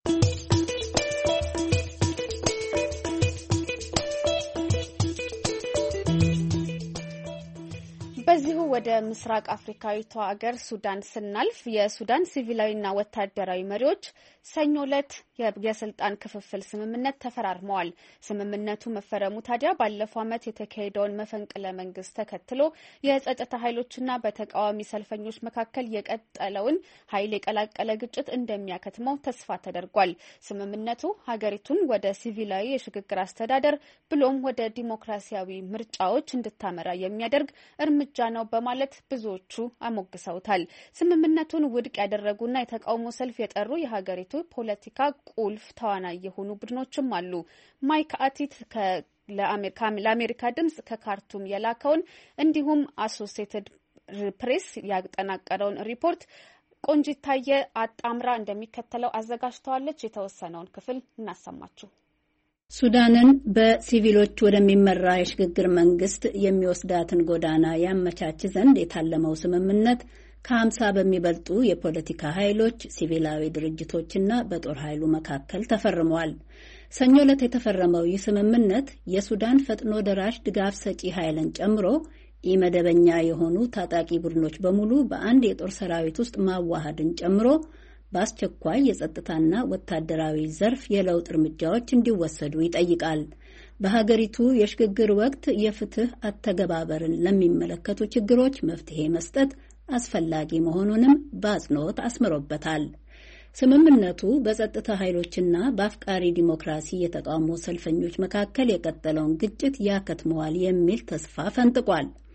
በዚሁ ወደ ምስራቅ አፍሪካዊቷ ሀገር ሱዳን ስናልፍ የሱዳን ሲቪላዊና ወታደራዊ መሪዎች ሰኞ ዕለት የስልጣን ክፍፍል ስምምነት ተፈራርመዋል። ስምምነቱ መፈረሙ ታዲያ ባለፈው ዓመት የተካሄደውን መፈንቅለ መንግስት ተከትሎ የጸጥታ ኃይሎችና በተቃዋሚ ሰልፈኞች መካከል የቀጠለውን ኃይል የቀላቀለ ግጭት እንደሚያከትመው ተስፋ ተደርጓል። ስምምነቱ ሀገሪቱን ወደ ሲቪላዊ የሽግግር አስተዳደር ብሎም ወደ ዲሞክራሲያዊ ምርጫዎች እንድታመራ የሚያደርግ እርምጃ ነው በማለት ብዙዎቹ አሞግሰውታል። ስምምነቱን ውድቅ ያደረጉና የተቃውሞ ሰልፍ የጠሩ የሀገሪቱ ፖለቲካ ቁልፍ ተዋናይ የሆኑ ቡድኖችም አሉ። ማይክ አቲት ለአሜሪካ ድምጽ ከካርቱም የላከውን እንዲሁም አሶሲየትድ ፕሬስ ያጠናቀረውን ሪፖርት ቆንጂት ታየ አጣምራ እንደሚከተለው አዘጋጅተዋለች። የተወሰነውን ክፍል እናሰማችሁ። ሱዳንን በሲቪሎች ወደሚመራ የሽግግር መንግስት የሚወስዳትን ጎዳና ያመቻች ዘንድ የታለመው ስምምነት ከ50 በሚበልጡ የፖለቲካ ኃይሎች፣ ሲቪላዊ ድርጅቶችና በጦር ኃይሉ መካከል ተፈርሟል። ሰኞ ዕለት የተፈረመው ይህ ስምምነት የሱዳን ፈጥኖ ደራሽ ድጋፍ ሰጪ ኃይልን ጨምሮ ኢመደበኛ የሆኑ ታጣቂ ቡድኖች በሙሉ በአንድ የጦር ሰራዊት ውስጥ ማዋሃድን ጨምሮ በአስቸኳይ የጸጥታና ወታደራዊ ዘርፍ የለውጥ እርምጃዎች እንዲወሰዱ ይጠይቃል። በሀገሪቱ የሽግግር ወቅት የፍትህ አተገባበርን ለሚመለከቱ ችግሮች መፍትሄ መስጠት አስፈላጊ መሆኑንም በአጽንኦት አስምሮበታል። ስምምነቱ በጸጥታ ኃይሎችና በአፍቃሪ ዲሞክራሲ የተቃውሞ ሰልፈኞች መካከል የቀጠለውን ግጭት ያከትመዋል የሚል ተስፋ ፈንጥቋል።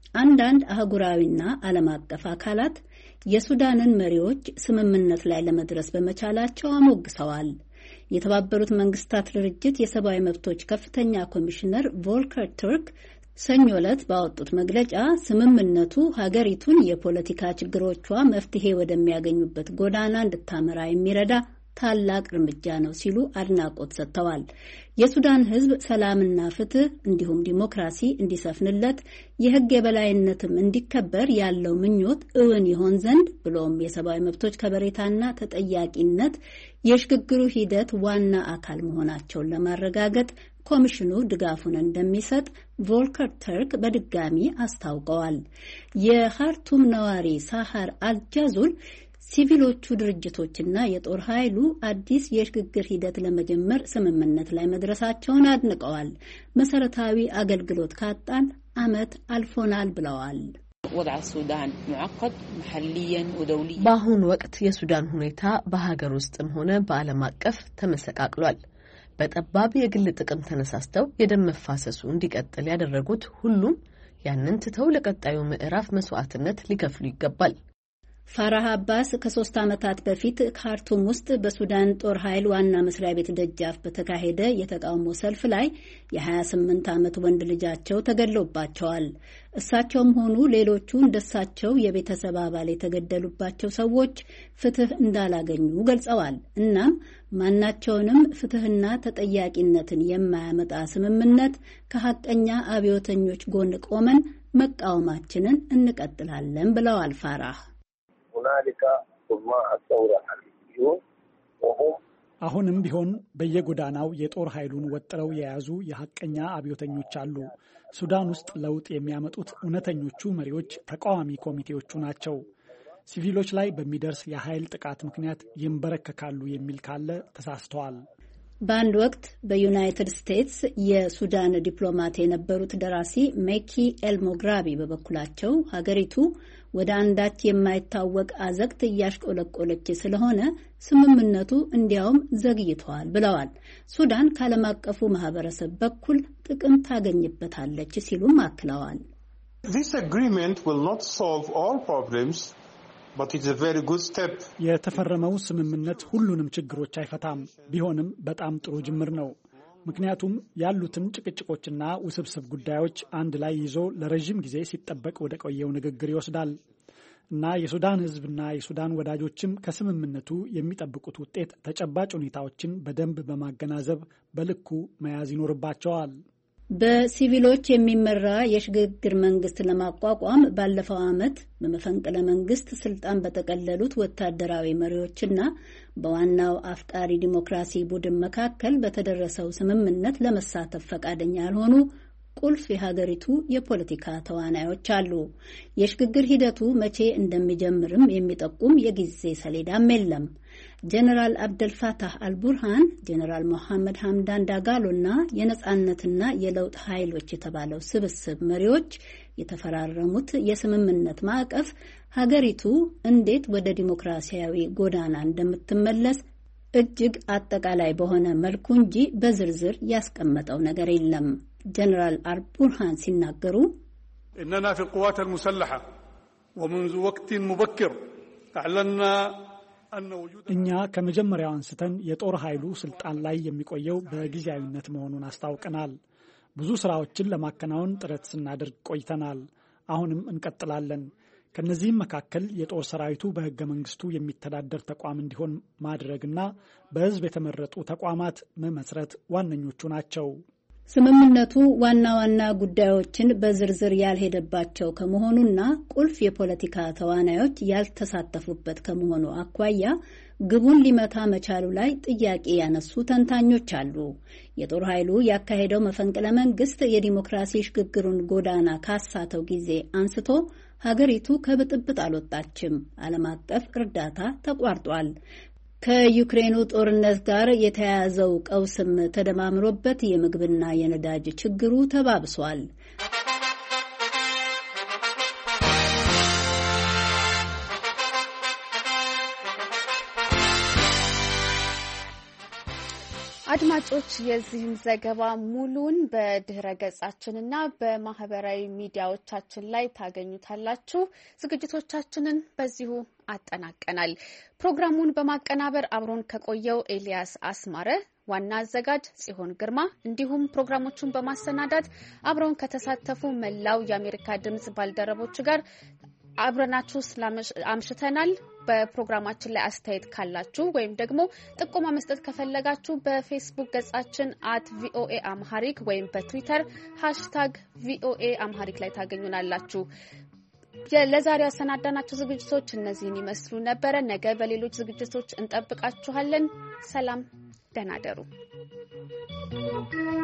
አንዳንድ አህጉራዊና ዓለም አቀፍ አካላት የሱዳንን መሪዎች ስምምነት ላይ ለመድረስ በመቻላቸው አሞግሰዋል። የተባበሩት መንግስታት ድርጅት የሰብአዊ መብቶች ከፍተኛ ኮሚሽነር ቮልከር ቱርክ ሰኞ ዕለት ባወጡት መግለጫ ስምምነቱ ሀገሪቱን የፖለቲካ ችግሮቿ መፍትሄ ወደሚያገኙበት ጎዳና እንድታመራ የሚረዳ ታላቅ እርምጃ ነው ሲሉ አድናቆት ሰጥተዋል። የሱዳን ሕዝብ ሰላምና ፍትህ እንዲሁም ዲሞክራሲ እንዲሰፍንለት የሕግ የበላይነትም እንዲከበር ያለው ምኞት እውን ይሆን ዘንድ ብሎም የሰብአዊ መብቶች ከበሬታና ተጠያቂነት የሽግግሩ ሂደት ዋና አካል መሆናቸውን ለማረጋገጥ ኮሚሽኑ ድጋፉን እንደሚሰጥ ቮልከር ተርክ በድጋሚ አስታውቀዋል። የካርቱም ነዋሪ ሳሐር አልጃዙል ሲቪሎቹ ድርጅቶችና የጦር ኃይሉ አዲስ የሽግግር ሂደት ለመጀመር ስምምነት ላይ መድረሳቸውን አድንቀዋል። መሰረታዊ አገልግሎት ካጣን ዓመት አልፎናል ብለዋል። በአሁኑ ወቅት የሱዳን ሁኔታ በሀገር ውስጥም ሆነ በዓለም አቀፍ ተመሰቃቅሏል። በጠባብ የግል ጥቅም ተነሳስተው የደም መፋሰሱ እንዲቀጥል ያደረጉት ሁሉም ያንን ትተው ለቀጣዩ ምዕራፍ መስዋዕትነት ሊከፍሉ ይገባል። ፋራህ አባስ ከ3 ዓመታት በፊት ካርቱም ውስጥ በሱዳን ጦር ኃይል ዋና መስሪያ ቤት ደጃፍ በተካሄደ የተቃውሞ ሰልፍ ላይ የ28 ዓመት ወንድ ልጃቸው ተገድሎባቸዋል። እሳቸውም ሆኑ ሌሎቹ እንደሳቸው የቤተሰብ አባል የተገደሉባቸው ሰዎች ፍትህ እንዳላገኙ ገልጸዋል። እናም ማናቸውንም ፍትህና ተጠያቂነትን የማያመጣ ስምምነት ከሐቀኛ አብዮተኞች ጎን ቆመን መቃወማችንን እንቀጥላለን ብለዋል ፋራህ። አሁንም ቢሆን በየጎዳናው የጦር ኃይሉን ወጥረው የያዙ የሐቀኛ አብዮተኞች አሉ። ሱዳን ውስጥ ለውጥ የሚያመጡት እውነተኞቹ መሪዎች ተቃዋሚ ኮሚቴዎቹ ናቸው። ሲቪሎች ላይ በሚደርስ የኃይል ጥቃት ምክንያት ይንበረከካሉ የሚል ካለ ተሳስተዋል። በአንድ ወቅት በዩናይትድ ስቴትስ የሱዳን ዲፕሎማት የነበሩት ደራሲ ሜኪ ኤልሞግራቢ በበኩላቸው ሀገሪቱ ወደ አንዳች የማይታወቅ አዘቅት እያሽቆለቆለች ስለሆነ ስምምነቱ እንዲያውም ዘግይቷል ብለዋል። ሱዳን ከዓለም አቀፉ ማህበረሰብ በኩል ጥቅም ታገኝበታለች ሲሉም አክለዋል። This agreement will not solve all problems, but it's a very good step. የተፈረመው ስምምነት ሁሉንም ችግሮች አይፈታም። ቢሆንም በጣም ጥሩ ጅምር ነው። ምክንያቱም ያሉትን ጭቅጭቆችና ውስብስብ ጉዳዮች አንድ ላይ ይዞ ለረጅም ጊዜ ሲጠበቅ ወደ ቆየው ንግግር ይወስዳል እና የሱዳን ሕዝብና የሱዳን ወዳጆችም ከስምምነቱ የሚጠብቁት ውጤት ተጨባጭ ሁኔታዎችን በደንብ በማገናዘብ በልኩ መያዝ ይኖርባቸዋል። በሲቪሎች የሚመራ የሽግግር መንግስት ለማቋቋም ባለፈው ዓመት በመፈንቅለ መንግስት ስልጣን በተቀለሉት ወታደራዊ መሪዎችና በዋናው አፍቃሪ ዲሞክራሲ ቡድን መካከል በተደረሰው ስምምነት ለመሳተፍ ፈቃደኛ ያልሆኑ ቁልፍ የሀገሪቱ የፖለቲካ ተዋናዮች አሉ። የሽግግር ሂደቱ መቼ እንደሚጀምርም የሚጠቁም የጊዜ ሰሌዳም የለም። ጀነራል አብደልፋታህ አልቡርሃን፣ ጀነራል ሞሐመድ ሐምዳን ዳጋሎና የነጻነትና የለውጥ ኃይሎች የተባለው ስብስብ መሪዎች የተፈራረሙት የስምምነት ማዕቀፍ ሀገሪቱ እንዴት ወደ ዲሞክራሲያዊ ጎዳና እንደምትመለስ እጅግ አጠቃላይ በሆነ መልኩ እንጂ በዝርዝር ያስቀመጠው ነገር የለም። ጀነራል አልቡርሃን ሲናገሩ إننا في القوات المسلحة ومنذ وقت مبكر أعلنا እኛ ከመጀመሪያው አንስተን የጦር ኃይሉ ስልጣን ላይ የሚቆየው በጊዜያዊነት መሆኑን አስታውቀናል። ብዙ ስራዎችን ለማከናወን ጥረት ስናደርግ ቆይተናል። አሁንም እንቀጥላለን። ከነዚህም መካከል የጦር ሰራዊቱ በሕገ መንግስቱ የሚተዳደር ተቋም እንዲሆን ማድረግና በሕዝብ የተመረጡ ተቋማት መመስረት ዋነኞቹ ናቸው። ስምምነቱ ዋና ዋና ጉዳዮችን በዝርዝር ያልሄደባቸው ከመሆኑና ቁልፍ የፖለቲካ ተዋናዮች ያልተሳተፉበት ከመሆኑ አኳያ ግቡን ሊመታ መቻሉ ላይ ጥያቄ ያነሱ ተንታኞች አሉ። የጦር ኃይሉ ያካሄደው መፈንቅለ መንግስት የዲሞክራሲ ሽግግሩን ጎዳና ካሳተው ጊዜ አንስቶ ሀገሪቱ ከብጥብጥ አልወጣችም። ዓለም አቀፍ እርዳታ ተቋርጧል። ከዩክሬኑ ጦርነት ጋር የተያያዘው ቀውስም ተደማምሮበት የምግብና የነዳጅ ችግሩ ተባብሷል። አድማጮች የዚህን ዘገባ ሙሉን በድህረ ገጻችንና በማህበራዊ ሚዲያዎቻችን ላይ ታገኙታላችሁ። ዝግጅቶቻችንን በዚሁ አጠናቀናል። ፕሮግራሙን በማቀናበር አብሮን ከቆየው ኤልያስ አስማረ፣ ዋና አዘጋጅ ጽዮን ግርማ እንዲሁም ፕሮግራሞቹን በማሰናዳት አብሮን ከተሳተፉ መላው የአሜሪካ ድምጽ ባልደረቦች ጋር አብረናችሁ አምሽተናል። በፕሮግራማችን ላይ አስተያየት ካላችሁ ወይም ደግሞ ጥቆማ መስጠት ከፈለጋችሁ በፌስቡክ ገጻችን @VOA አምሃሪክ ወይም በትዊተር #VOA አምሃሪክ ላይ ታገኙናላችሁ። ለዛሬ ያሰናዳናችሁ ዝግጅቶች እነዚህን ይመስሉ ነበረ። ነገ በሌሎች ዝግጅቶች እንጠብቃችኋለን። ሰላም፣ ደህና ደሩ።